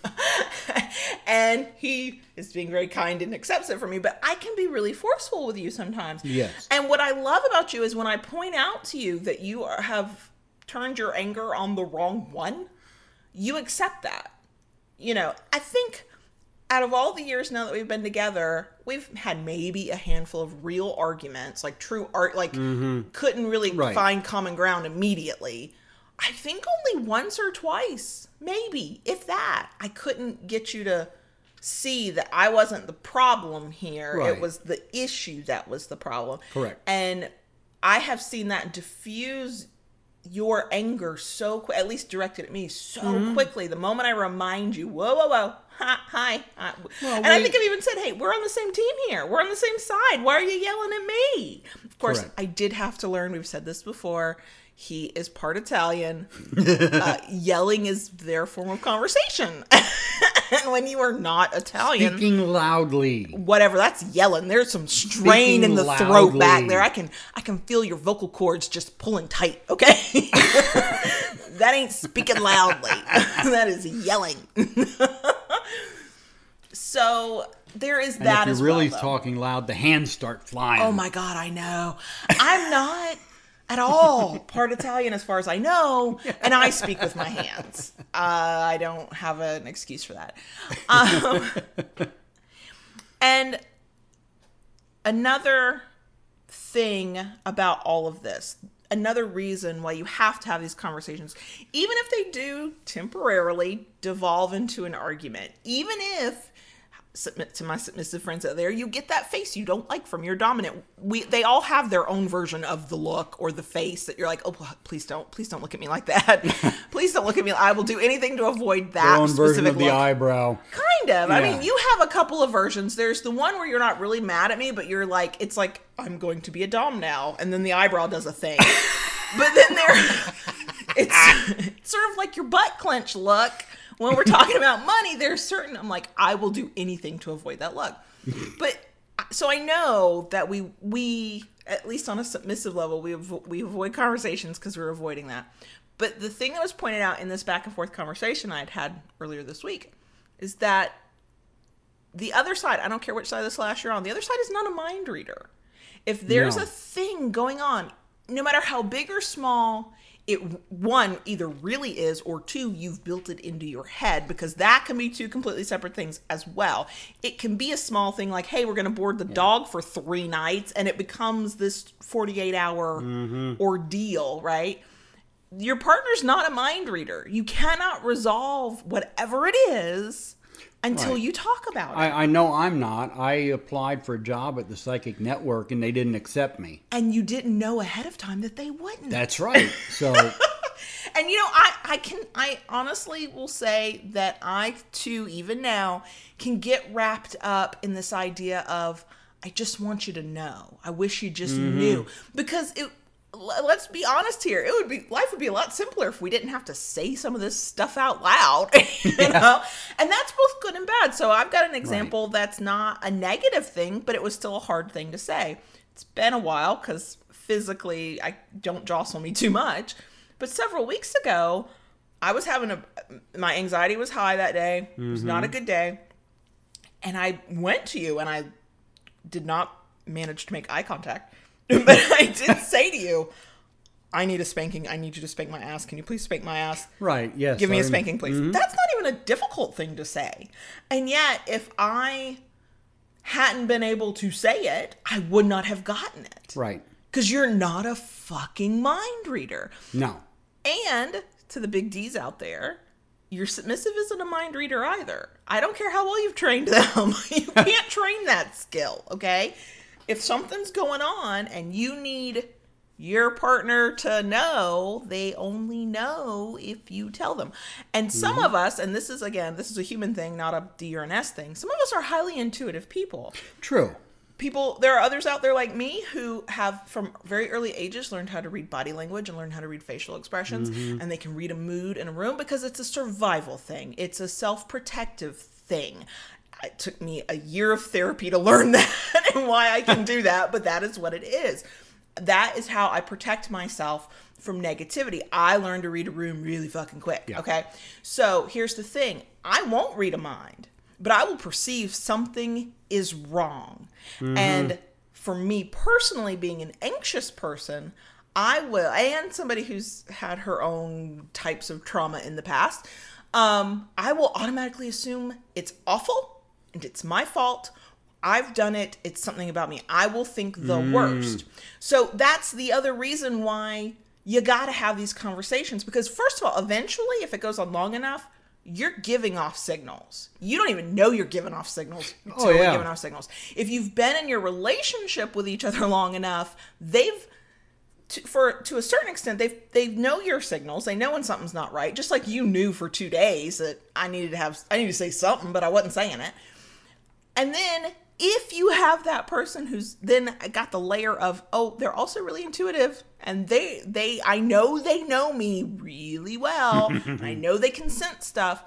And he is being very kind and accepts it from me, but I can be really forceful with you sometimes. Yes. And what I love about you is when I point out to you that you are, have turned your anger on the wrong one, you accept that. You know, I think out of all the years now that we've been together, we've had maybe a handful of real arguments, like true art, like mm-hmm. couldn't really right. find common ground immediately. I think only once or twice, maybe, if that, I couldn't get you to see that I wasn't the problem here. Right. It was the issue that was the problem. Correct. And I have seen that diffuse your anger so quick, at least directed at me so mm-hmm. quickly. The moment I remind you, whoa, whoa, whoa, hi, hi. hi. Well, and we, I think I've even said, hey, we're on the same team here. We're on the same side. Why are you yelling at me? Of course, correct. I did have to learn, we've said this before, he is part Italian. uh, yelling is their form of conversation. And when you are not Italian, speaking loudly, whatever, that's yelling. There's some strain speaking in the loudly. Throat back there. I can, I can feel your vocal cords just pulling tight. Okay, that ain't speaking loudly. That is yelling. So there is and that. If you're as really well, talking loud, the hands start flying. Oh my God, I know. I'm not at all part Italian as far as I know, and I speak with my hands. Uh, I don't have an excuse for that. Um, and another thing about all of this, another reason why you have to have these conversations, even if they do temporarily devolve into an argument, even if, submit to my submissive friends out there, you get that face you don't like from your dominant. We they all have their own version of the look or the face that you're like, oh, please don't, please don't look at me like that. Please don't look at me. I will do anything to avoid that their own specific version of look. the eyebrow. Kind of. Yeah. I mean, you have a couple of versions. There's the one where you're not really mad at me, but you're like, it's like, I'm going to be a dom now, and then the eyebrow does a thing. But then there, it's, it's sort of like your butt clench look. When we're talking about money, there's certain, I'm like, I will do anything to avoid that look. But, so I know that we, we at least on a submissive level, we avo- we avoid conversations because we're avoiding that. But the thing that was pointed out in this back and forth conversation I had had earlier this week is that the other side, I don't care which side of the slash you're on, the other side is not a mind reader. If there's no. a thing going on, no matter how big or small, it, one, either really is, or two, you've built it into your head, because that can be two completely separate things as well. It can be a small thing like, hey, we're going to board the yeah. dog for three nights, and it becomes this forty-eight hour mm-hmm. ordeal, right? Your partner's not a mind reader. You cannot resolve whatever it is until right. you talk about it. I, I know I'm not. I applied for a job at the Psychic Network, and they didn't accept me. And you didn't know ahead of time that they wouldn't. That's right. So, and you know, I, I can, I honestly will say that I too, even now, can get wrapped up in this idea of, I just want you to know. I wish you just mm-hmm. knew. Because it, let's be honest here. It would be, life would be a lot simpler if we didn't have to say some of this stuff out loud, you yeah. know? And that's both good and bad. So I've got an example right. that's not a negative thing, but it was still a hard thing to say. It's been a while because physically I don't jostle me too much. But several weeks ago, I was having a, my anxiety was high that day. Mm-hmm. It was not a good day. And I went to you and I did not manage to make eye contact. But I did say to you, I need a spanking. I need you to spank my ass. Can you please spank my ass? Right, yes. Give me I a spanking, please. Mm-hmm. That's not even a difficult thing to say. And yet, if I hadn't been able to say it, I would not have gotten it. Right. Because you're not a fucking mind reader. No. And to the big D's out there, your submissive isn't a mind reader either. I don't care how well you've trained them. You can't train that skill, okay? If something's going on and you need your partner to know, they only know if you tell them. And some mm-hmm. of us, and this is, again, this is a human thing, not a D or an S thing. Some of us are highly intuitive people. True. people, there are others out there like me who have from very early ages learned how to read body language and learned how to read facial expressions, mm-hmm. and they can read a mood in a room because it's a survival thing. It's a self-protective thing. It took me a year of therapy to learn that and why I can do that, but that is what it is. That is how I protect myself from negativity. I learned to read a room really fucking quick. Yeah. Okay. So here's the thing. I won't read a mind, but I will perceive something is wrong. Mm-hmm. And for me personally, being an anxious person, I will, and somebody who's had her own types of trauma in the past, um, I will automatically assume it's awful and it's my fault. I've done it. It's something about me. I will think the mm. worst. So that's the other reason why you got to have these conversations, because first of all, eventually, if it goes on long enough, you're giving off signals. You don't even know you're giving off signals until oh, yeah. you're giving off signals. If you've been in your relationship with each other long enough, they've, to, for to a certain extent, they've they know your signals. They know when something's not right. Just like you knew for two days that I needed to have, I needed to say something, but I wasn't saying it. And then if you have that person who's then got the layer of, oh, they're also really intuitive, and they, they, I know they know me really well, and I know they can sense stuff,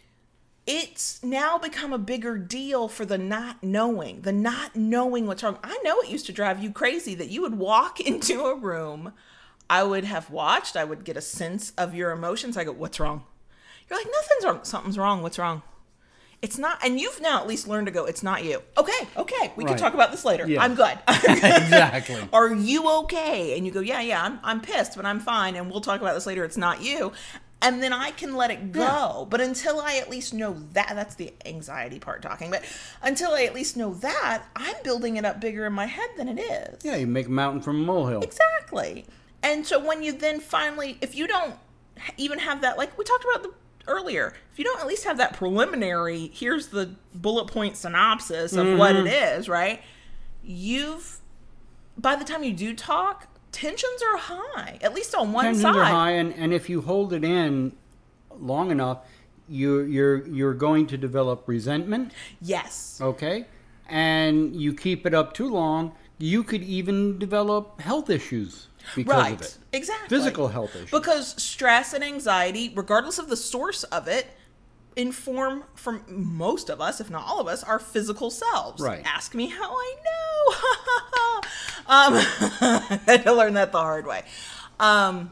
it's now become a bigger deal for the not knowing, the not knowing what's wrong. I know it used to drive you crazy that you would walk into a room, I would have watched, I would get a sense of your emotions. I go, what's wrong? You're like, nothing's wrong. Something's wrong. What's wrong? It's not, and you've now at least learned to go, it's not you. Okay, okay, we right. can talk about this later. Yeah. I'm good. Exactly. Are you okay? And you go, yeah, yeah, I'm I'm pissed, but I'm fine, and we'll talk about this later. It's not you. And then I can let it go. Yeah. But until I at least know that, that's the anxiety part talking, but until I at least know that, I'm building it up bigger in my head than it is. Yeah, you make a mountain from a molehill. Exactly. And so when you then finally, if you don't even have that, like we talked about the earlier, if you don't at least have that preliminary, here's the bullet point synopsis of mm-hmm. what it is, right? You've, by the time you do talk, tensions are high, at least on one tensions side. Tensions are high, and, and if you hold it in long enough, you, you're you're going to develop resentment. Yes. Okay? And you keep it up too long, you could even develop health issues. Because right, of it. Exactly. Physical health issues. Because stress and anxiety, regardless of the source of it, inform from most of us, if not all of us, our physical selves. Right. Ask me how I know. um, I had to learn that the hard way. Um,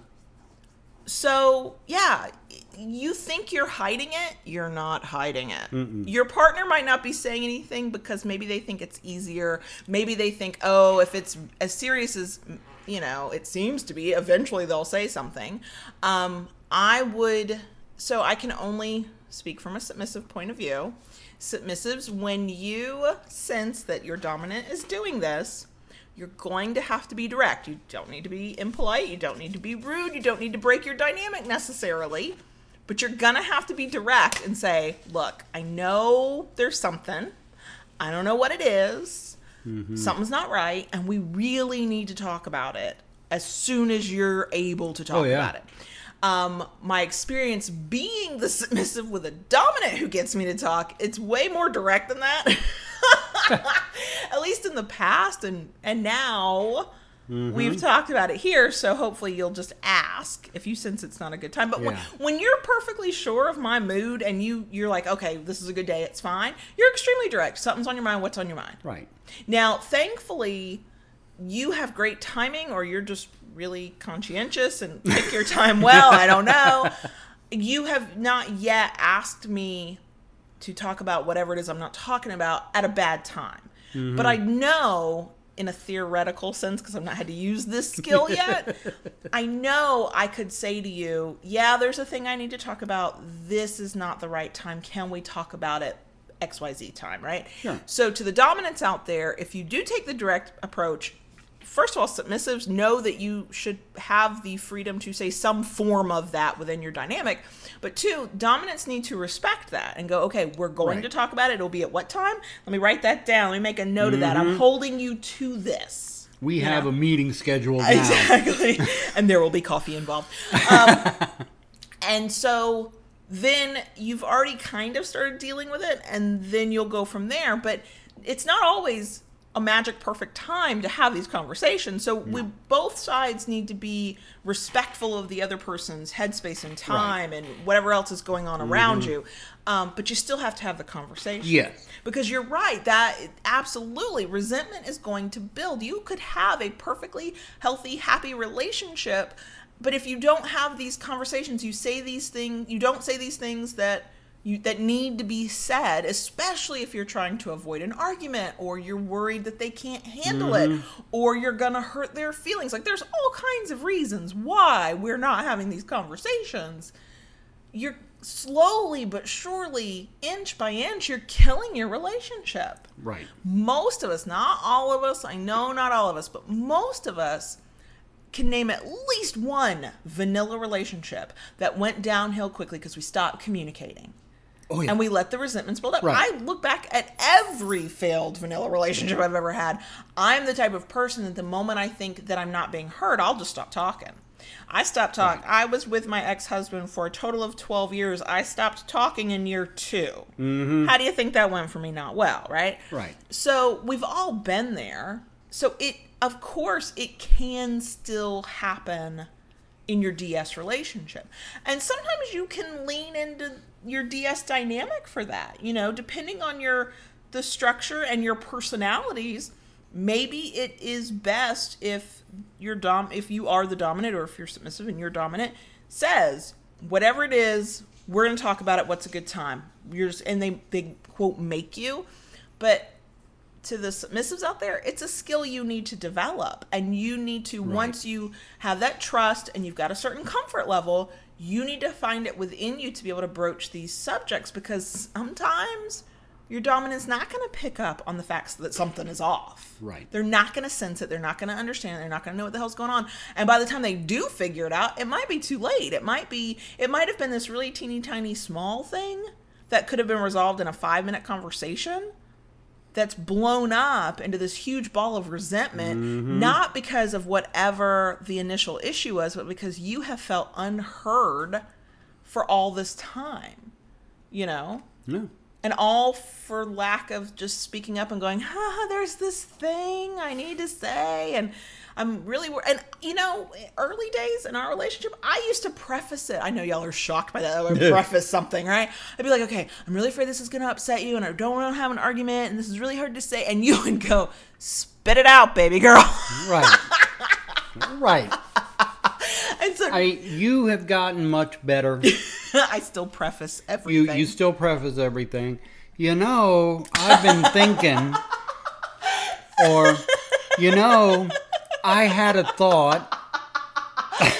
so, yeah, you think you're hiding it, you're not hiding it. Mm-mm. Your partner might not be saying anything because maybe they think it's easier. Maybe they think, oh, if it's as serious as, you know, it seems to be, eventually they'll say something. Um, I would, so I can only speak from a submissive point of view. Submissives, when you sense that your dominant is doing this, you're going to have to be direct. You don't need to be impolite. You don't need to be rude. You don't need to break your dynamic necessarily. But you're going to have to be direct and say, look, I know there's something. I don't know what it is. Mm-hmm. Something's not right, and we really need to talk about it as soon as you're able to talk oh, yeah. about it. Um, my experience being the submissive with a dominant who gets me to talk, it's way more direct than that. At least in the past, and, and now mm-hmm. we've talked about it here, so hopefully you'll just ask if you sense it's not a good time. But yeah. when, when you're perfectly sure of my mood and you, you're like, okay, this is a good day, it's fine, you're extremely direct. Something's on your mind, what's on your mind? Right. Now, thankfully, you have great timing, or you're just really conscientious and pick your time well. I don't know. You have not yet asked me to talk about whatever it is I'm not talking about at a bad time. Mm-hmm. But I know, in a theoretical sense, because I've not had to use this skill yet, I know I could say to you, yeah, there's a thing I need to talk about. This is not the right time. Can we talk about it X Y Z time, right? Sure. So to the dominants out there, if you do take the direct approach, first of all, submissives know that you should have the freedom to say some form of that within your dynamic. But two, dominants need to respect that and go, okay, we're going right. to talk about it. It'll be at what time? Let me write that down. Let me make a note mm-hmm. of that. I'm holding you to this. We have know? a meeting scheduled now. Exactly. And there will be coffee involved. Um, and so then you've already kind of started dealing with it, and then you'll go from there. But it's not always a magic perfect time to have these conversations. So we both sides need to be respectful of the other person's headspace and time right. and whatever else is going on around mm-hmm. you. Um, but you still have to have the conversation. Yes. Because you're right, that absolutely resentment is going to build. You could have a perfectly healthy, happy relationship, but if you don't have these conversations, you say these things, you don't say these things that You, that need to be said, especially if you're trying to avoid an argument or you're worried that they can't handle mm-hmm. it or you're going to hurt their feelings. Like, there's all kinds of reasons why we're not having these conversations. You're slowly but surely, inch by inch, you're killing your relationship. Right. Most of us, not all of us, I know not all of us, but most of us can name at least one vanilla relationship that went downhill quickly because we stopped communicating. Oh, yeah. And we let the resentments build up. Right. I look back at every failed vanilla relationship I've ever had. I'm the type of person that the moment I think that I'm not being heard, I'll just stop talking. I stopped talking. Right. I was with my ex-husband for a total of twelve years. I stopped talking in year two. Mm-hmm. How do you think that went for me? Not well, right? Right. So we've all been there. So it, of course, it can still happen in your D S relationship. And sometimes you can lean into your D S dynamic for that, you know, depending on your, the structure and your personalities. Maybe it is best if you're dom, if you are the dominant or if you're submissive and you're dominant, says, whatever it is, we're going to talk about it. What's a good time? You're just, and they, they quote, make you, but to the submissives out there, it's a skill you need to develop. And you need to, right. once you have that trust and you've got a certain comfort level, you need to find it within you to be able to broach these subjects, because sometimes your dominant's not going to pick up on the facts that something is off. Right. They're not going to sense it. They're not going to understand it. They're not going to know what the hell's going on. And by the time they do figure it out, it might be too late. It might be, it might have been this really teeny tiny small thing that could have been resolved in a five minute conversation that's blown up into this huge ball of resentment, mm-hmm. not because of whatever the initial issue was, but because you have felt unheard for all this time, you know? Yeah. And all for lack of just speaking up and going, ah, there's this thing I need to say. And I'm really, and you know, early days in our relationship, I used to preface it. I know y'all are shocked by that. I would preface something, right? I'd be like, okay, I'm really afraid this is going to upset you and I don't want to have an argument and this is really hard to say. And you would go, spit it out, baby girl. Right. Right. And so I, you have gotten much better. I still preface everything. You, you still preface everything. You know, I've been thinking, or, you know, I had a thought. That's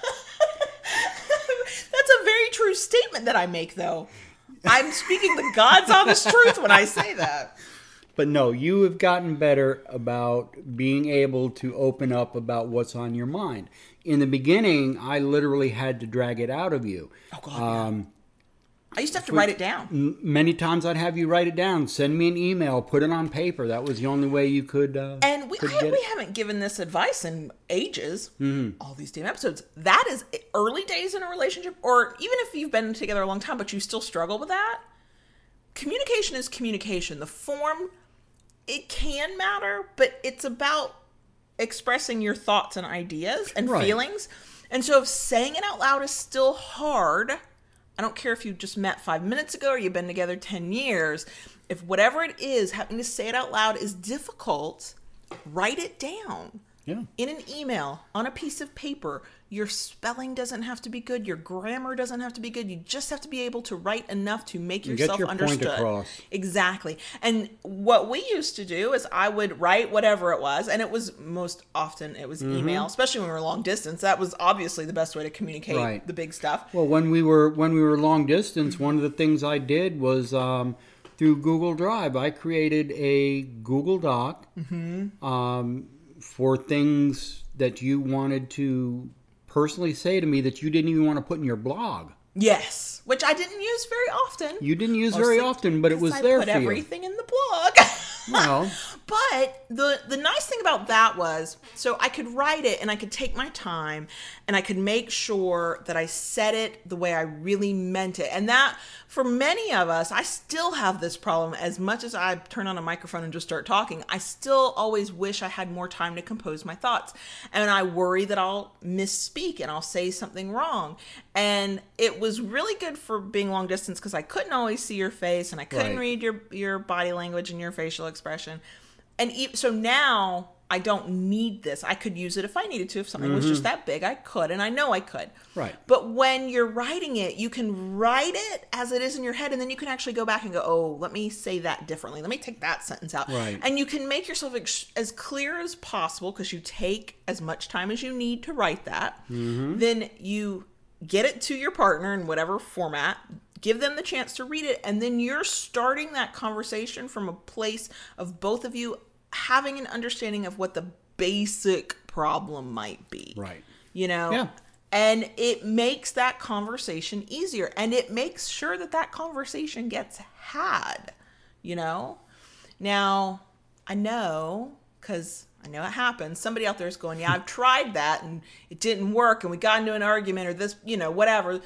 a very true statement that I make, though. I'm speaking the God's honest truth when I say that. But no, you have gotten better about being able to open up about what's on your mind. In the beginning, I literally had to drag it out of you. Oh, God, um, yeah. I used to have to write it down. Many times I'd have you write it down, send me an email, put it on paper. That was the only way you could uh, And we, could I, get we it. haven't given this advice in ages. Mm-hmm. All these damn episodes. That is early days in a relationship, or even if you've been together a long time, but you still struggle with that. Communication is communication. The form, it can matter, but it's about expressing your thoughts and ideas and right. feelings. And so if saying it out loud is still hard, I don't care if you just met five minutes ago or you've been together ten years, if whatever it is, having to say it out loud is difficult, write it down. Yeah. In an email, on a piece of paper. Your spelling doesn't have to be good. Your grammar doesn't have to be good. You just have to be able to write enough to make yourself Get your understood. Point across. Exactly. And what we used to do is I would write whatever it was, and it was most often it was mm-hmm. email, especially when we were long distance. That was obviously the best way to communicate right. the big stuff. Well, when we were when we were long distance, one of the things I did was um, through Google Drive, I created a Google Doc mm-hmm. um, for things that you wanted to personally say to me that you didn't even want to put in your blog. Yes, which I didn't use very often. You didn't use very often, but it was I there put for you. everything in the blog. Well, But the the nice thing about that was, so I could write it and I could take my time and I could make sure that I said it the way I really meant it. And that, for many of us, I still have this problem. As much as I turn on a microphone and just start talking, I still always wish I had more time to compose my thoughts. And I worry that I'll misspeak and I'll say something wrong. And it was really good for being long distance because I couldn't always see your face and I couldn't Right. read your, your body language and your facial expression. And e- so now I don't need this. I could use it if I needed to. If something was just that big, I could, and I know I could. Right. But when you're writing it, you can write it as it is in your head, and then you can actually go back and go, oh, let me say that differently. Let me take that sentence out. Right. And you can make yourself ex- as clear as possible because you take as much time as you need to write that. Mm-hmm. Then you get it to your partner in whatever format. Give them the chance to read it, and then you're starting that conversation from a place of both of you having an understanding of what the basic problem might be. Right. You know? Yeah. And it makes that conversation easier, and it makes sure that that conversation gets had, you know? Now, I know, because I know it happens, somebody out there is going, yeah, I've tried that, and it didn't work, and we got into an argument, or this, you know, whatever.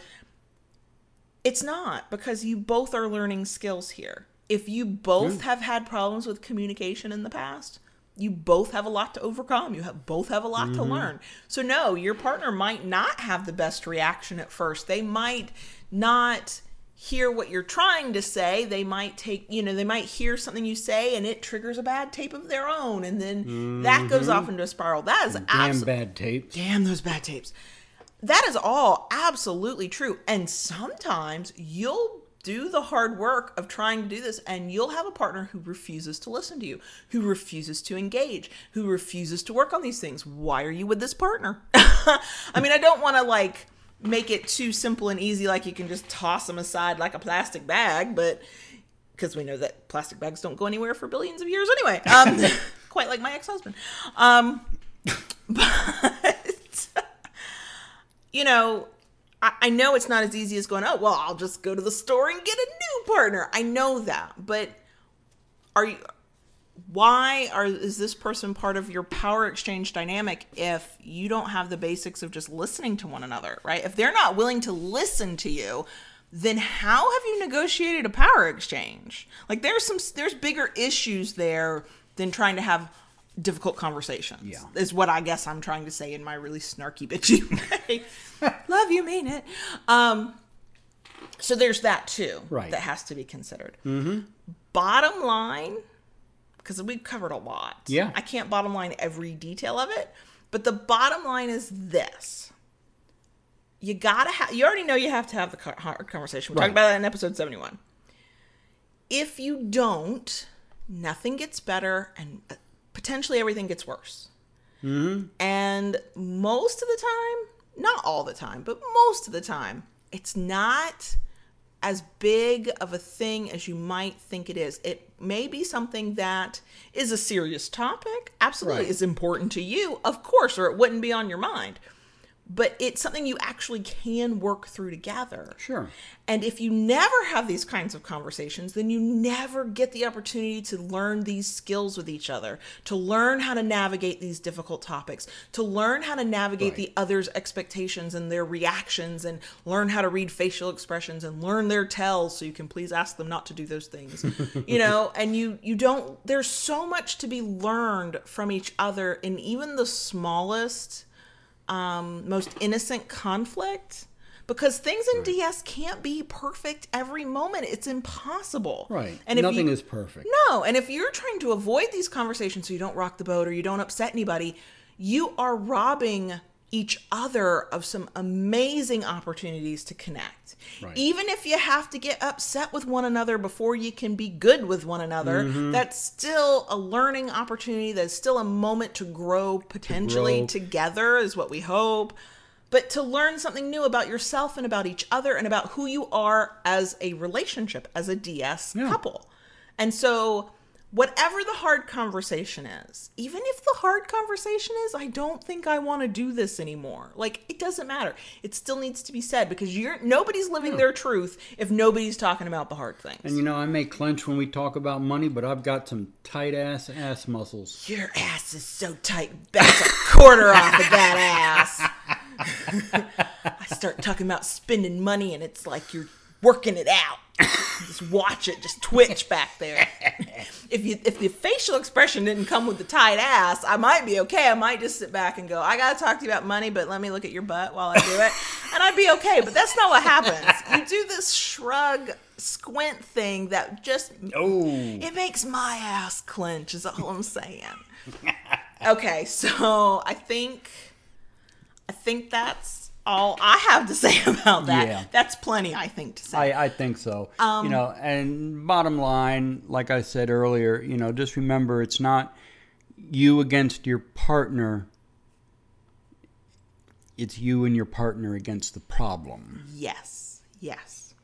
It's not, because you both are learning skills here. If you both Yeah. have had problems with communication in the past, you both have a lot to overcome. You have both have a lot to learn. So no, your partner might not have the best reaction at first. They might not hear what you're trying to say. They might take, you know, they might hear something you say and it triggers a bad tape of their own. And then that goes off into a spiral. That is Damn absolutely bad tapes. Damn those bad tapes. That is all absolutely true. And sometimes you'll do the hard work of trying to do this and you'll have a partner who refuses to listen to you, who refuses to engage, who refuses to work on these things. Why are you with this partner? I mean, I don't want to like make it too simple and easy, like you can just toss them aside like a plastic bag, but because we know that plastic bags don't go anywhere for billions of years anyway. Um, quite like my ex-husband. Um, but, you know, I, I know it's not as easy as going, oh, well, I'll just go to the store and get a new partner. I know that. But are you, why are, is this person part of your power exchange dynamic if you don't have the basics of just listening to one another, right? If they're not willing to listen to you, then how have you negotiated a power exchange? Like there's some, there's bigger issues there than trying to have difficult conversations. Yeah. Is what I guess I'm trying to say in my really snarky, bitchy way. Love you, mean it. Um, so there's that too. Right. That has to be considered. Mm-hmm. Bottom line, because we've covered a lot. Yeah. I can't bottom line every detail of it, but the bottom line is this. You gotta have, you already know you have to have the hard conversation. We Right. talked about that in episode seventy-one. If you don't, nothing gets better and potentially everything gets worse. Mm-hmm. And most of the time, not all the time, but most of the time, it's not as big of a thing as you might think it is. It may be something that is a serious topic, absolutely Right. is important to you, of course, or it wouldn't be on your mind. But it's something you actually can work through together. Sure. And if you never have these kinds of conversations, then you never get the opportunity to learn these skills with each other, to learn how to navigate these difficult topics, to learn how to navigate Right. the other's expectations and their reactions, and learn how to read facial expressions and learn their tells so you can please ask them not to do those things. You know, and you you don't, there's so much to be learned from each other in even the smallest, um, most innocent conflict, because things in D S can't be perfect every moment. It's impossible. Right. And if Nothing you, is perfect. No. And if you're trying to avoid these conversations so you don't rock the boat or you don't upset anybody, you are robbing each other of some amazing opportunities to connect. Right. Even if you have to get upset with one another before you can be good with one another, Mm-hmm. that's still a learning opportunity. That's still a moment to grow potentially grow. together is what we hope. But to learn something new about yourself and about each other and about who you are as a relationship, as a D S Yeah. couple. And so whatever the hard conversation is, even if the hard conversation is, I don't think I want to do this anymore. Like, it doesn't matter. It still needs to be said because you're nobody's living their truth if nobody's talking about the hard things. And you know, I may clench when we talk about money, but I've got some tight ass ass muscles. Your ass is so tight, that's a quarter off of that ass. I start talking about spending money and it's like you're working it out. Just watch it, just twitch back there. If you if the facial expression didn't come with the tight ass, I might be okay. I might just sit back and go, I gotta talk to you about money, but let me look at your butt while I do it. And I'd be okay, but that's not what happens. You do this shrug, squint thing that just, Oh. it makes my ass clench is all I'm saying. Okay, so I think, I think that's all I have to say about that. Yeah. That's plenty, I think, to say. I, I think so. Um, you know, and bottom line, like I said earlier, you know, just remember it's not you against your partner. It's you and your partner against the problem. Yes, yes.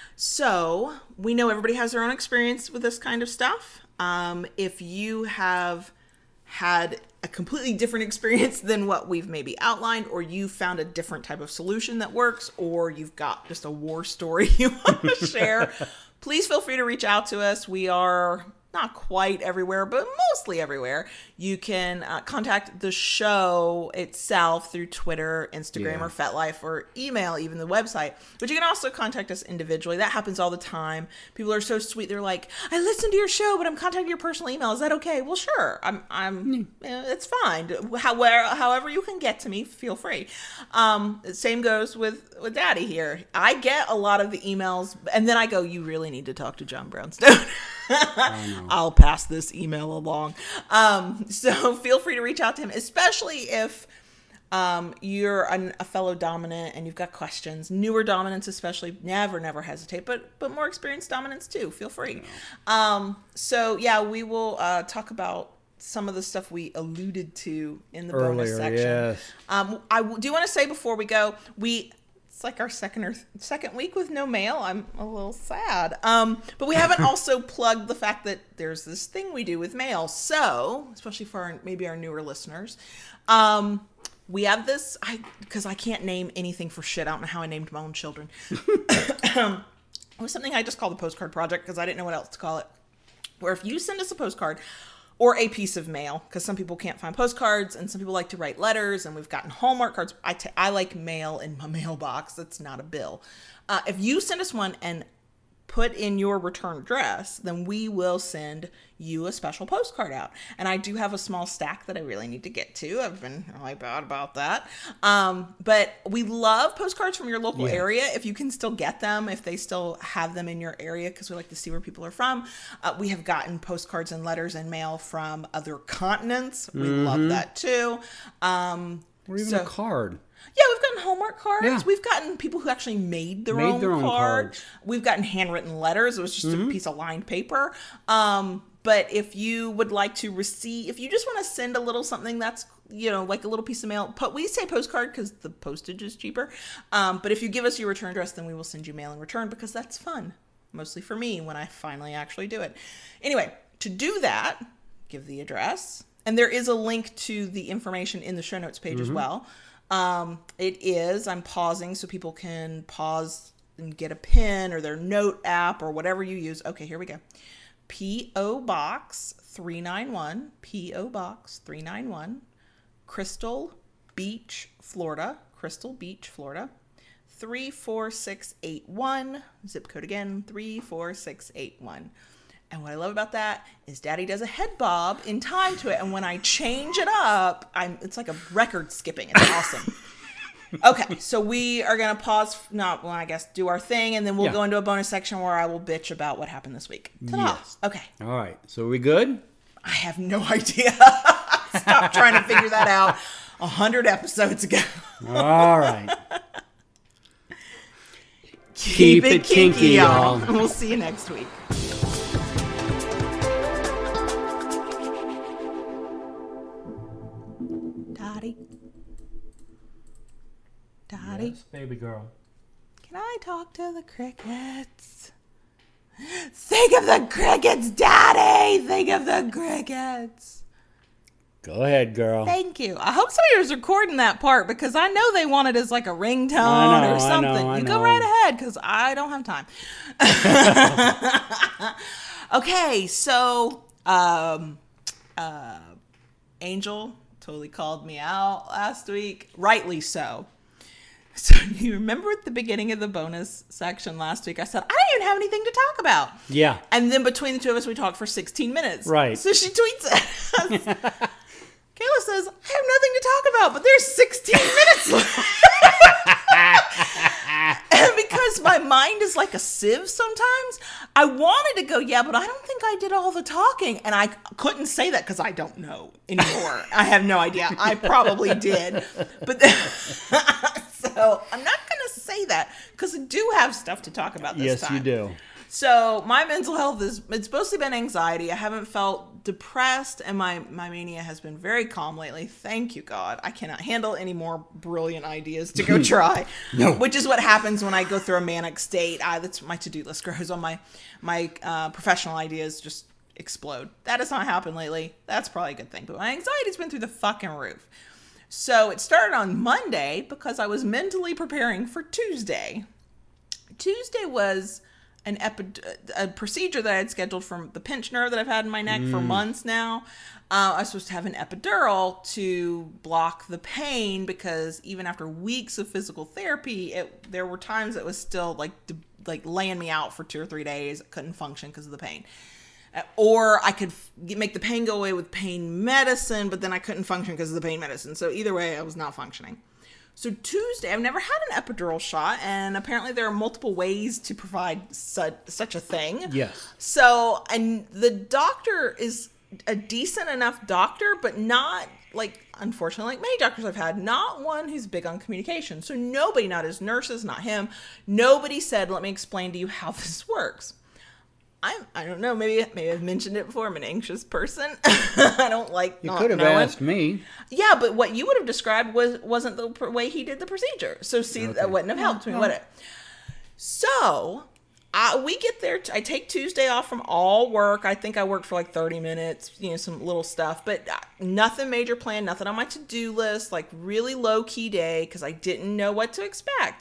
So we know everybody has their own experience with this kind of stuff. Um, if you have had a completely different experience than what we've maybe outlined, or you found a different type of solution that works, or you've got just a war story you want to share, please feel free to reach out to us. We are not quite everywhere, but mostly everywhere. You can uh, contact the show itself through Twitter, Instagram, Yeah. or FetLife, or email, even the website. But you can also contact us individually. That happens all the time. People are so sweet. They're like, I listened to your show, but I'm contacting your personal email. Is that okay? Well, sure. I'm, I'm, eh, it's fine. However, however you can get to me, feel free. Um, same goes with, with Daddy here. I get a lot of the emails, and then I go, you really need to talk to John Brownstone. I'll pass this email along. Um, so feel free to reach out to him, especially if um, you're an, a fellow dominant and you've got questions. Newer dominants especially, never, never hesitate, but but more experienced dominants too. Feel free. Um, so yeah, we will uh, talk about some of the stuff we alluded to in the bonus Earlier, section. yes. Um, I w- do want to say before we go, we... It's like our second or th- second week with no mail. I'm a little sad. Um, but we haven't also plugged the fact that there's this thing we do with mail. So, especially for our, maybe our newer listeners, um, we have this, I because I can't name anything for shit. I don't know how I named my own children. It was something I just called the postcard project because I didn't know what else to call it. Where if you send us a postcard or a piece of mail, because some people can't find postcards and some people like to write letters, and we've gotten Hallmark cards. I, t- I like mail in my mailbox. That's not a bill. Uh, if you send us one and put in your return address, then we will send you a special postcard out. And I do have a small stack that I really need to get to. I've been really bad about that. Um, but we love postcards from your local Yes. area. If you can still get them, if they still have them in your area, because we like to see where people are from. Uh, we have gotten postcards and letters and mail from other continents. We Mm-hmm. love that too. Um, Or even so- a card. yeah, we've gotten Hallmark cards. Yeah. We've gotten people who actually made their, Made own, their own card. cards. We've gotten handwritten letters. It was just a piece of lined paper. Um, but if you would like to receive, if you just want to send a little something that's, you know, like a little piece of mail, po- we say postcard because the postage is cheaper. Um, but if you give us your return address, then we will send you mail in return because that's fun. Mostly for me when I finally actually do it. Anyway, to do that, give the address. And there is a link to the information in the show notes page as well. Um, it is, I'm pausing so people can pause and get a pen or their note app or whatever you use. Okay, here we go. P O Box three ninety-one, P O Box three ninety-one, Crystal Beach, Florida, Crystal Beach, Florida, three four six eight one, zip code again, three four six eight one. And what I love about that is Daddy does a head bob in time to it. And when I change it up, I'm it's like a record skipping. It's awesome. Okay, so we are going to pause, not, well, I guess, do our thing, and then we'll Yeah. go into a bonus section where I will bitch about what happened this week. Ta-da. Yes. Okay. All right. So are we good? I have no idea. Stop trying to figure that out a hundred episodes ago. All right. Keep, it kinky, y'all. And we'll see you next week. Dottie. Dottie. baby girl. Can I talk to the crickets? Think of the crickets, Daddy! Think of the crickets. Go ahead, girl. Thank you. I hope somebody was recording that part because I know they want it as like a ringtone I know, or something. I know, I you know. go right ahead because I don't have time. Okay, so um, uh, Angel totally called me out last week. Rightly so. So you remember at the beginning of the bonus section last week, I said, I don't even have anything to talk about. Yeah. And then between the two of us, we talked for sixteen minutes. Right. So she tweets at us. Kayla says, I have nothing to talk about, but there's sixteen minutes left. And because my mind is like a sieve sometimes, I wanted to go, yeah, but I don't think I did all the talking. And I couldn't say that because I don't know anymore. I have no idea. I probably did. But then, so I'm not going to say that because I do have stuff to talk about this yes, time. you do. So my mental health is, it's mostly been anxiety. I haven't felt depressed, and my, my mania has been very calm lately. Thank you, God. I cannot handle any more brilliant ideas to go try. No. Which is what happens when I go through a manic state. I, that's my to-do list grows on my, my uh, professional ideas just explode. That has not happened lately. That's probably a good thing. But my anxiety's been through the fucking roof. So it started on Monday because I was mentally preparing for Tuesday. Tuesday was an epi- a procedure that I had scheduled from the pinched nerve that I've had in my neck mm. for months now. Uh, I was supposed to have an epidural to block the pain because even after weeks of physical therapy, it, there were times it was still like de- like laying me out for two or three days. I couldn't function because of the pain. Uh, or I could f- make the pain go away with pain medicine, but then I couldn't function because of the pain medicine. So either way, I was not functioning. So Tuesday, I've never had an epidural shot, and apparently there are multiple ways to provide su- such a thing. Yes. So, and the doctor is a decent enough doctor, but not, like, unfortunately, like many doctors I've had, not one who's big on communication. So nobody, not his nurses, not him, nobody said, let me explain to you how this works. I I don't know, maybe maybe I've mentioned it before. I'm an anxious person. I don't like You not could have knowing. asked me. Yeah, but what you would have described was, wasn't the pr- way he did the procedure. So see, Okay. that wouldn't have helped me, would it? So I, we get there. T- I take Tuesday off from all work. I think I worked for like thirty minutes, you know, some little stuff, but nothing major planned, nothing on my to-do list, like really low-key day because I didn't know what to expect.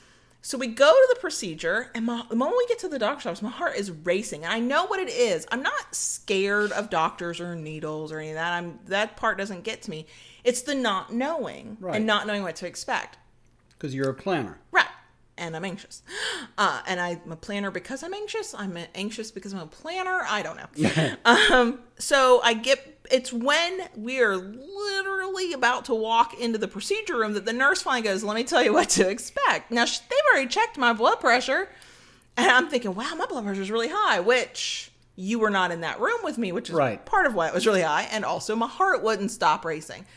So we go to the procedure, and my, the moment we get to the doctor's office, my heart is racing. And I know what it is. I'm not scared of doctors or needles or any of that. I'm that part doesn't get to me. It's the not knowing Right. and not knowing what to expect. Because you're a planner. Right. And I'm anxious. Uh, and I'm a planner because I'm anxious. I'm anxious because I'm a planner. I don't know. um, so I get, it's when we are literally about to walk into the procedure room that the nurse finally goes, let me tell you what to expect. Now, they've already checked my blood pressure. And I'm thinking, wow, my blood pressure is really high, which you were not in that room with me, which is right. part of why it was really high. And also my heart wouldn't stop racing.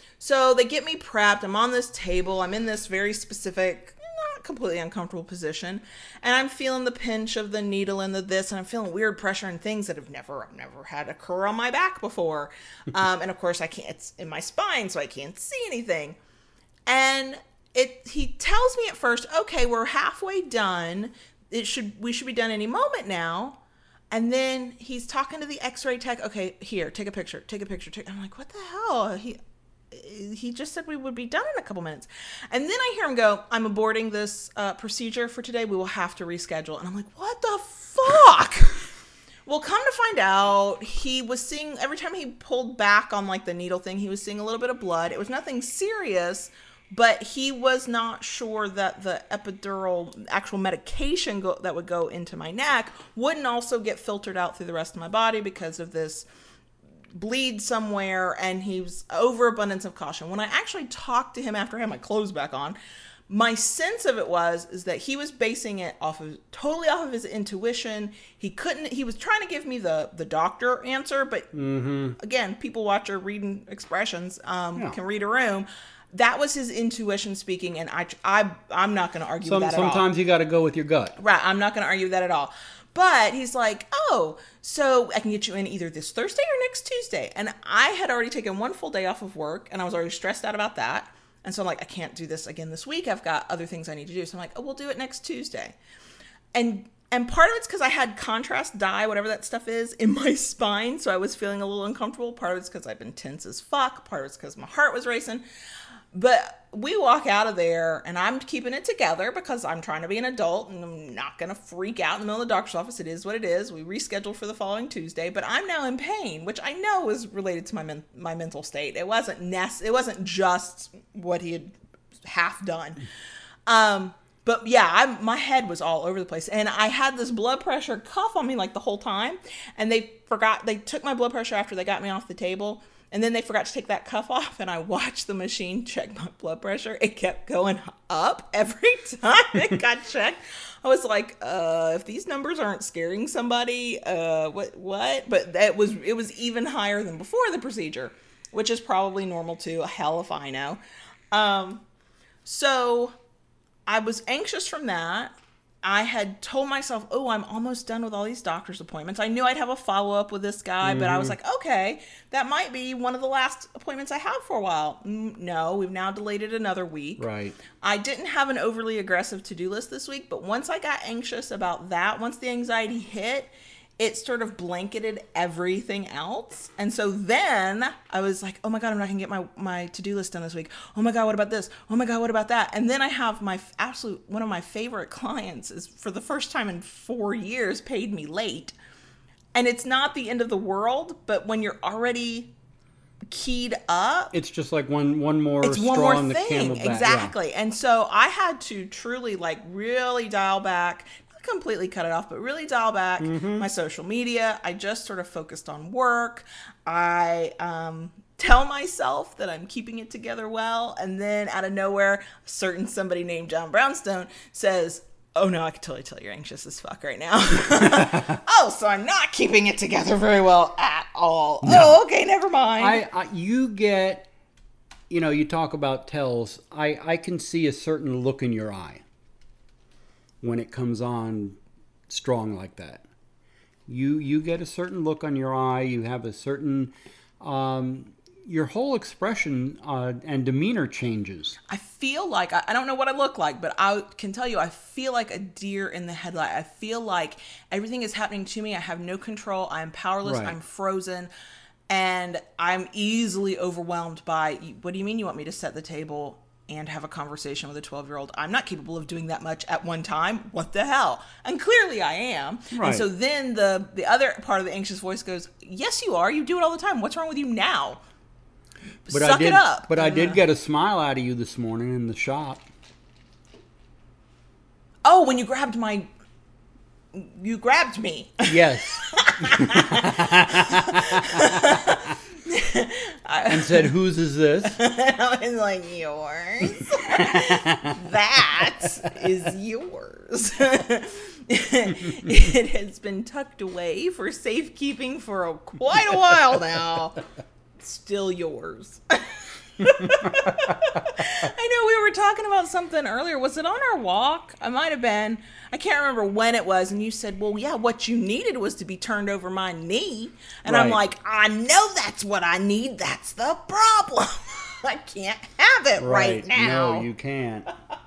So they get me prepped. I'm on this table. I'm in this very specific, not completely uncomfortable position. And I'm feeling the pinch of the needle and the this. And I'm feeling weird pressure and things that have never, never had occur on my back before. Um, and of course, I can't, it's in my spine, so I can't see anything. And it, he tells me at first, okay, we're halfway done. It should, we should be done any moment now. And then he's talking to the x-ray tech. Okay, here, take a picture, take a picture. Take, I'm like, what the hell? He, he just said we would be done in a couple minutes. And then I hear him go, I'm aborting this uh, procedure for today. We will have to reschedule. And I'm like, what the fuck? Well, come to find out, he was seeing, every time he pulled back on like the needle thing, he was seeing a little bit of blood. It was nothing serious, but he was not sure that the epidural, actual medication go, that would go into my neck wouldn't also get filtered out through the rest of my body because of this bleed somewhere, and he was overabundance of caution. When I actually talked to him after I had my clothes back on, my sense of it was is that he was basing it off of totally off of his intuition. He couldn't, he was trying to give me the the doctor answer, but Mm-hmm. again, people watch her reading expressions, um, Yeah. can read a room. That was his intuition speaking, and I, I, I'm not going to argue Some, with that at all. sometimes you got to go with your gut. Right, I'm not going to argue with that at all. But he's like, oh, so I can get you in either this Thursday or next Tuesday. And I had already taken one full day off of work, and I was already stressed out about that. And so I'm like, I can't do this again this week. I've got other things I need to do. So I'm like, oh, we'll do it next Tuesday. And and part of it's because I had contrast dye, whatever that stuff is, in my spine. So I was feeling a little uncomfortable. Part of it's because I've been tense as fuck. Part of it's because my heart was racing. But we walk out of there, and I'm keeping it together because I'm trying to be an adult, and I'm not going to freak out in the middle of the doctor's office. It is what it is. We rescheduled for the following Tuesday, but I'm now in pain, which I know was related to my men- my mental state. It wasn't nec- It wasn't just what he had half done. Um, but yeah, I, my head was all over the place, and I had this blood pressure cuff on me like the whole time, and they forgot, they took my blood pressure after they got me off the table. And then they forgot to take that cuff off, and I watched the machine check my blood pressure. It kept going up every time it got checked. I was like, uh, if these numbers aren't scaring somebody, uh, what, what? But that was, it was even higher than before the procedure, which is probably normal too. Hell if I know. Um, so I was anxious from that. I had told myself, oh, I'm almost done with all these doctor's appointments. I knew I'd have a follow-up with this guy, mm-hmm. but I was like, okay, that might be one of the last appointments I have for a while. No, we've now delayed it another week. Right. I didn't have an overly aggressive to-do list this week, but once I got anxious about that, once the anxiety hit, it sort of blanketed everything else. And so then I was like, oh my God, I'm not gonna get my, my to-do list done this week. Oh my God, what about this? Oh my God, what about that? And then I have my absolute, one of my favorite clients is for the first time in four years paid me late. And it's not the end of the world, but when you're already keyed up, it's just like one, one more it's straw one more on the thing. camel back. Exactly. Yeah. And so I had to truly like really dial back, completely cut it off, but really dial back mm-hmm. my social media. I just sort of focused on work. I um, tell myself that I'm keeping it together well. And then out of nowhere, a certain somebody named John Brownstone says, oh no, I can totally tell you're anxious as fuck right now. Oh, so I'm not keeping it together very well at all. No. Oh, okay, never mind. I, I you get, you know, you talk about tells. I, I can see a certain look in your eye when it comes on strong like that. You you get a certain look on your eye. You have a certain, um, your whole expression uh, and demeanor changes. I feel like, I, I don't know what I look like, but I can tell you, I feel like a deer in the headlight. I feel like everything is happening to me. I have no control. I'm powerless. Right. I'm frozen. And I'm easily overwhelmed by, what do you mean you want me to set the table and have a conversation with a twelve-year-old? I'm not capable of doing that much at one time. What the hell? And clearly I am. Right. And so then the, the other part of the anxious voice goes, yes, you are. You do it all the time. What's wrong with you now? But Suck I did, it up. But I did get a smile out of you this morning in the shop. Oh, when you grabbed my... You grabbed me. Yes. And said, whose is this? I was like, yours. That is yours. It has been tucked away for safekeeping for a, quite a while now. Still yours. I know we were talking about something earlier. Was it on our walk? I might have been. I can't remember when it was. And you said, well, yeah, what you needed was to be turned over my knee. And right. I'm like, I know that's what I need. That's the problem. I can't have it right, right now. No, you can't.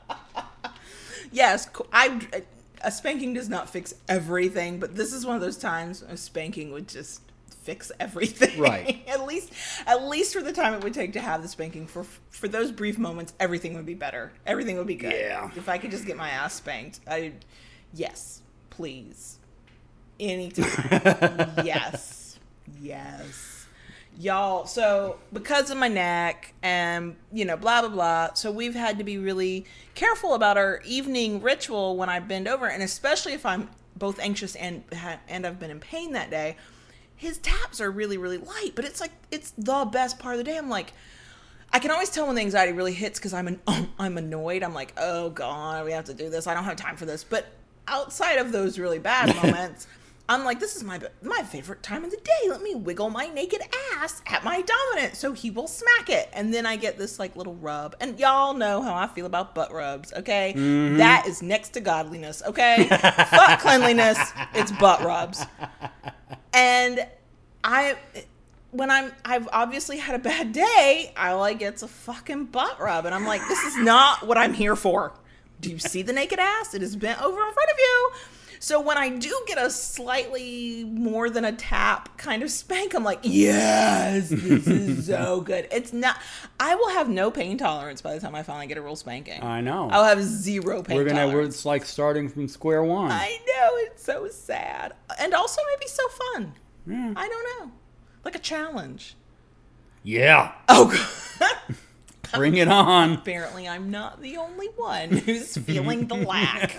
Yes, I, a spanking does not fix everything. But this is one of those times a spanking would just fix everything. Right. At least, at least for the time it would take to have the spanking, for for those brief moments, everything would be better. Everything would be good. Yeah. If I could just get my ass spanked, I, yes, please, anytime. Yes, yes, y'all. So because of my neck and you know blah blah blah, so we've had to be really careful about our evening ritual when I bend over, and especially if I'm both anxious and and I've been in pain that day. His taps are really, really light, but it's like, it's the best part of the day. I'm like, I can always tell when the anxiety really hits because I'm an, oh, I'm annoyed. I'm like, oh God, we have to do this. I don't have time for this. But outside of those really bad moments, I'm like, this is my my favorite time of the day. Let me wiggle my naked ass at my dominant so he will smack it. And then I get this like little rub. And y'all know how I feel about butt rubs, okay? Mm-hmm. That is next to godliness, okay? Fuck cleanliness, it's butt rubs. And I, when I'm, I've obviously had a bad day, all I get's a fucking butt rub. And I'm like, this is not what I'm here for. Do you see the naked ass? It is bent over in front of you. So when I do get a slightly more than a tap kind of spank, I'm like, yes, this is so good. It's not, I will have no pain tolerance by the time I finally get a real spanking. I know. I'll have zero pain We're gonna. tolerance. We're, it's like starting from square one. I know, it's so sad. And also maybe so fun. Yeah. I don't know. Like a challenge. Yeah. Oh, Bring it on. apparently I'm not the only one who's feeling the lack.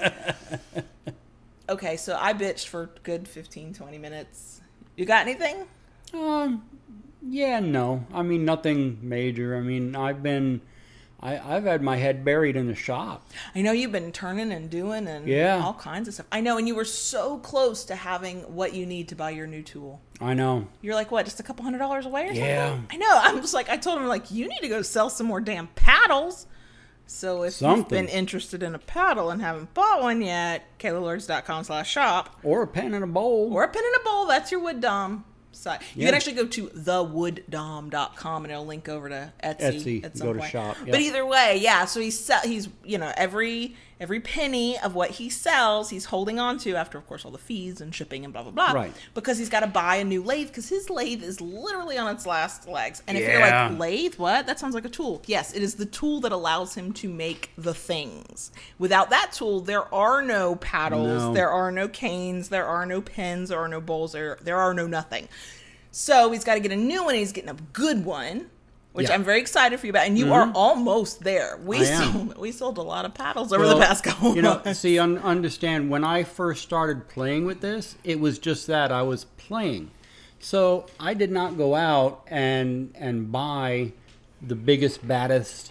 Okay, so I bitched for good fifteen, twenty minutes. You got anything? Um. Yeah. No. I mean, nothing major. I mean, I've been. I, I've had my head buried in the shop. I know you've been turning and doing and Yeah. all kinds of stuff. I know, and you were so close to having what you need to buy your new tool. I know. You're like, what, just a couple hundred dollars away or Yeah. something? I know. I'm just like, I told him, like, you need to go sell some more damn paddles. So if Something. you've been interested in a paddle and haven't bought one yet, kaylalords.com slash shop. Or a pen and a bowl. Or a pen and a bowl. That's your Wood Dom site. You Yeah. can actually go to the wood dom dot com and it'll link over to Etsy, Etsy, at some go to point. shop, But yep. either way, yeah. So he's sell, he's you know every every penny of what he sells, he's holding on to after, of course, all the fees and shipping and blah blah blah. Right. Because he's got to buy a new lathe because his lathe is literally on its last legs. And if you're Yeah. like, lathe, what? That sounds like a tool. Yes, it is the tool that allows him to make the things. Without that tool, there are no paddles, No. there are no canes, there are no pens, there are no bowls, there there are no nothing. So he's got to get a new one. And he's getting a good one, which Yeah. I'm very excited for you about. And you are almost there. We I am. sold we sold a lot of paddles over Well, the past couple You know, months. see, un- understand, when I first started playing with this, it was just that I was playing. So I did not go out and and buy the biggest, baddest,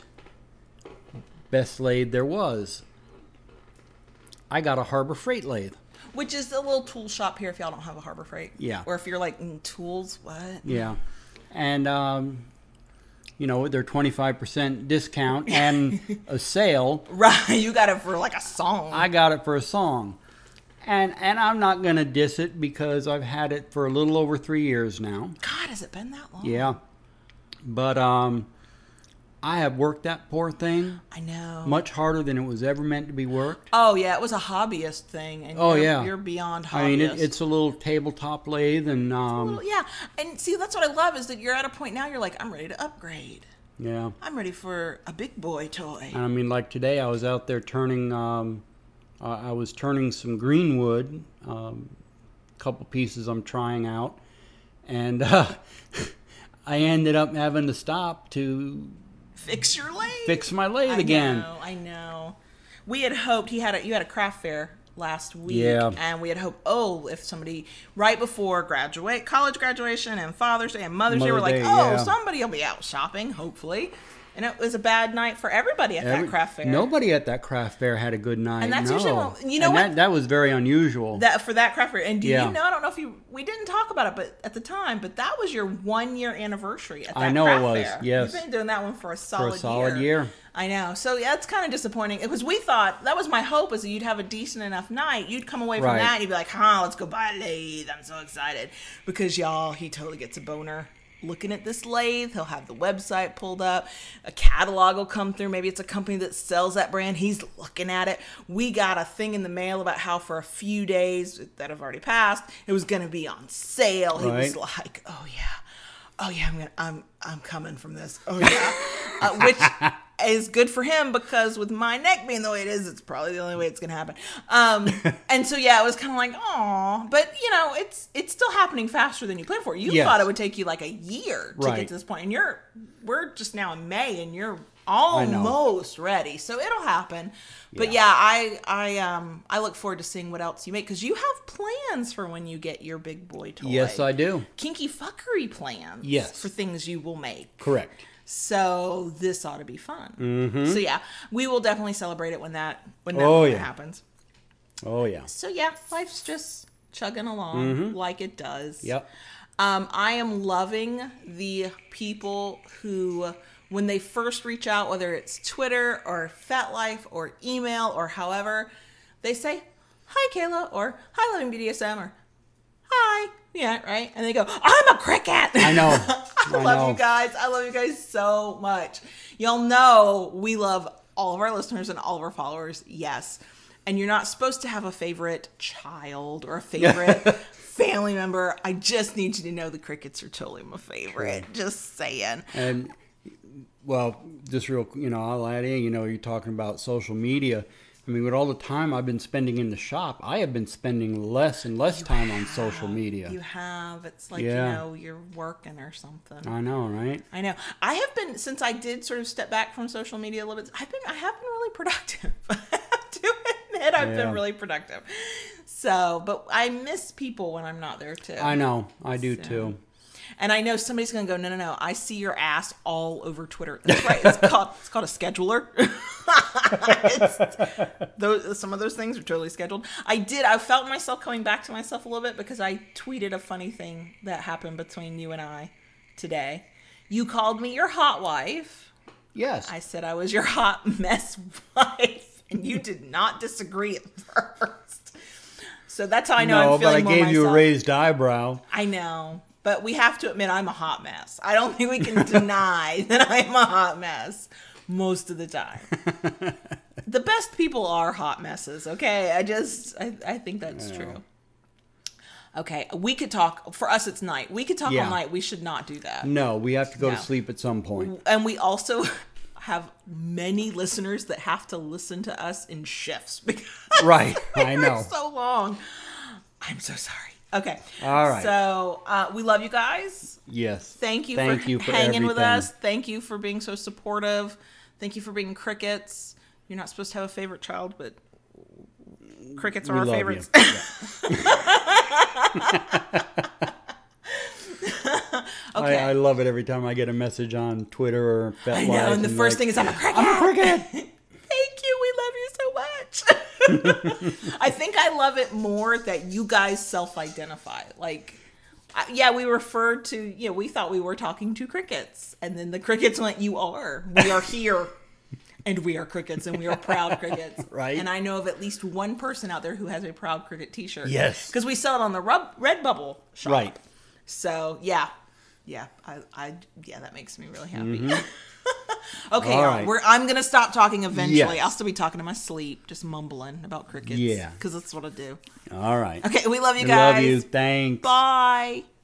best lathe there was. I got a Harbor Freight lathe. Which is a little tool shop here if y'all don't have a Harbor Freight. Yeah. Or if you're like, mm, tools, what? Yeah. And, um, you know, their twenty-five percent discount and a sale, Right. You got it for like a song. I got it for a song. And and I'm not going to diss it because I've had it for a little over three years now. God, has it been that long? Yeah. But um, I have worked that poor thing I know. much harder than it was ever meant to be worked. Oh, yeah. It was a hobbyist thing. And Oh, you're, yeah. You're beyond hobbyist. I mean, it, it's a little tabletop lathe, and um, Well, yeah. And see, that's what I love is that you're at a point now you're like, I'm ready to upgrade. yeah. I'm ready for a big boy toy. I mean, like today, I was out there turning. Um, uh, I was turning some greenwood, um, couple pieces I'm trying out, and uh, I ended up having to stop to Fix your lathe. fix my lathe I again. know, I know. We had hoped he had a you had a craft fair last week, Yeah. and we had hoped, oh, if somebody right before graduate, college graduation, and Father's Day and Mother's Day, Mother's we're like, Day, oh, yeah. somebody will be out shopping, hopefully. And it was a bad night for everybody at Every- that craft fair. Nobody at that craft fair had a good night. And that's no. usually when- you know and what? That, that was very unusual. That for that craft fair. And do Yeah. you know? I don't know if you we didn't talk about it, but at the time, but that was your one year anniversary at that I know it craft was, fair. yes. You've been doing that one for a for solid a solid year. I know. So yeah, it's kind of disappointing because we thought that was my hope is that you'd have a decent enough night. You'd come away from Right. that and you'd be like, huh, let's go buy a lathe. I'm so excited. Because y'all, he totally gets a boner looking at this lathe. He'll have the website pulled up. A catalog will come through. Maybe it's a company that sells that brand. He's looking at it. We got a thing in the mail about how for a few days that have already passed, it was going to be on sale. He was Right. like, oh yeah. Oh yeah, I'm gonna, I'm I'm coming from this. Oh yeah, uh, which is good for him because with my neck being the way it is, it's probably the only way it's gonna happen. Um, and so yeah, it was kind of like, oh, but you know, it's it's still happening faster than you planned for. You Yes. thought it would take you like a year to Right. get to this point, and you're we're just now in May, and you're know. almost ready. So it'll happen. But Yeah. yeah, I I um I look forward to seeing what else you make because you have plans for when you get your big boy toy. Yes, I do. Kinky fuckery plans. Yes. For things you will make. Correct. So this ought to be fun. Mm-hmm. So yeah, we will definitely celebrate it when that when that Oh, moment yeah. happens. Oh yeah. So yeah, life's just chugging along like it does. Yep. Um, I am loving the people who, when they first reach out, whether it's Twitter or FetLife or email or however, they say, hi, Kayla, or hi, Loving B D S M, or hi. Yeah, right? And they go, I'm a cricket. I know. I I love know. you guys. I love you guys so much. Y'all know we love all of our listeners and all of our followers. Yes. And you're not supposed to have a favorite child or a favorite family member. I just need you to know the crickets are totally my favorite. Sure. Just saying. And, well, just real, you know, I'll add in, you know, you're talking about social media. I mean, with all the time I've been spending in the shop, I have been spending less and less you time have, on social media. You have. It's like, yeah. you know, you're working or something. I know, right? I know. I have been, since I did sort of step back from social media a little bit, I've been, I have been really productive. I have to admit, I've yeah. been really productive. So, but I miss people when I'm not there too. I know. I do so. too. And I know somebody's going to go, no, no, no. I see your ass all over Twitter. That's right. It's called it's called a scheduler. it's, those, some of those things are totally scheduled. I did. I felt myself coming back to myself a little bit because I tweeted a funny thing that happened between you and I today. You called me your hot wife. Yes. I said I was your hot mess wife. And you did not disagree at first. So that's how I know no, I'm feeling more myself. No, but I gave you a raised eyebrow. I know. But we have to admit I'm a hot mess. I don't think we can deny that I'm a hot mess most of the time. The best people are hot messes, okay? I just, I, I think that's yeah. true. Okay, we could talk, for us it's night. We could talk yeah. all night. We should not do that. No, we have to go no. to sleep at some point. And we also have many listeners that have to listen to us in shifts. Because right, I know. so long. I'm so sorry. Okay. All right. So uh, we love you guys. Yes. Thank you Thank for you for hanging everything. with us. Thank you for being so supportive. Thank you for being crickets. You're not supposed to have a favorite child, but crickets are we our love favorites. You. Okay. I, I love it every time I get a message on Twitter or FetLife. I know, and the and first like, thing is I'm a cricket. I'm a cricket. Thank you. We love you so much. I think I love it more that you guys self-identify. Like, I, yeah, we referred to, you know, we thought we were talking to crickets. And then the crickets went, you are. We are here. And we are crickets, and we are proud crickets. Right. And I know of at least one person out there who has a Proud Cricket t-shirt. Yes. Because we sell it on the Rub- Redbubble shop. Right. So, yeah. Yeah. I, I, yeah, that makes me really happy. Mm-hmm. Okay, All y'all, right. we're, I'm going to stop talking eventually. Yes. I'll still be talking in my sleep, just mumbling about crickets. Yeah. Because that's what I do. All right. Okay, we love you we guys. Love you. Thanks. Bye.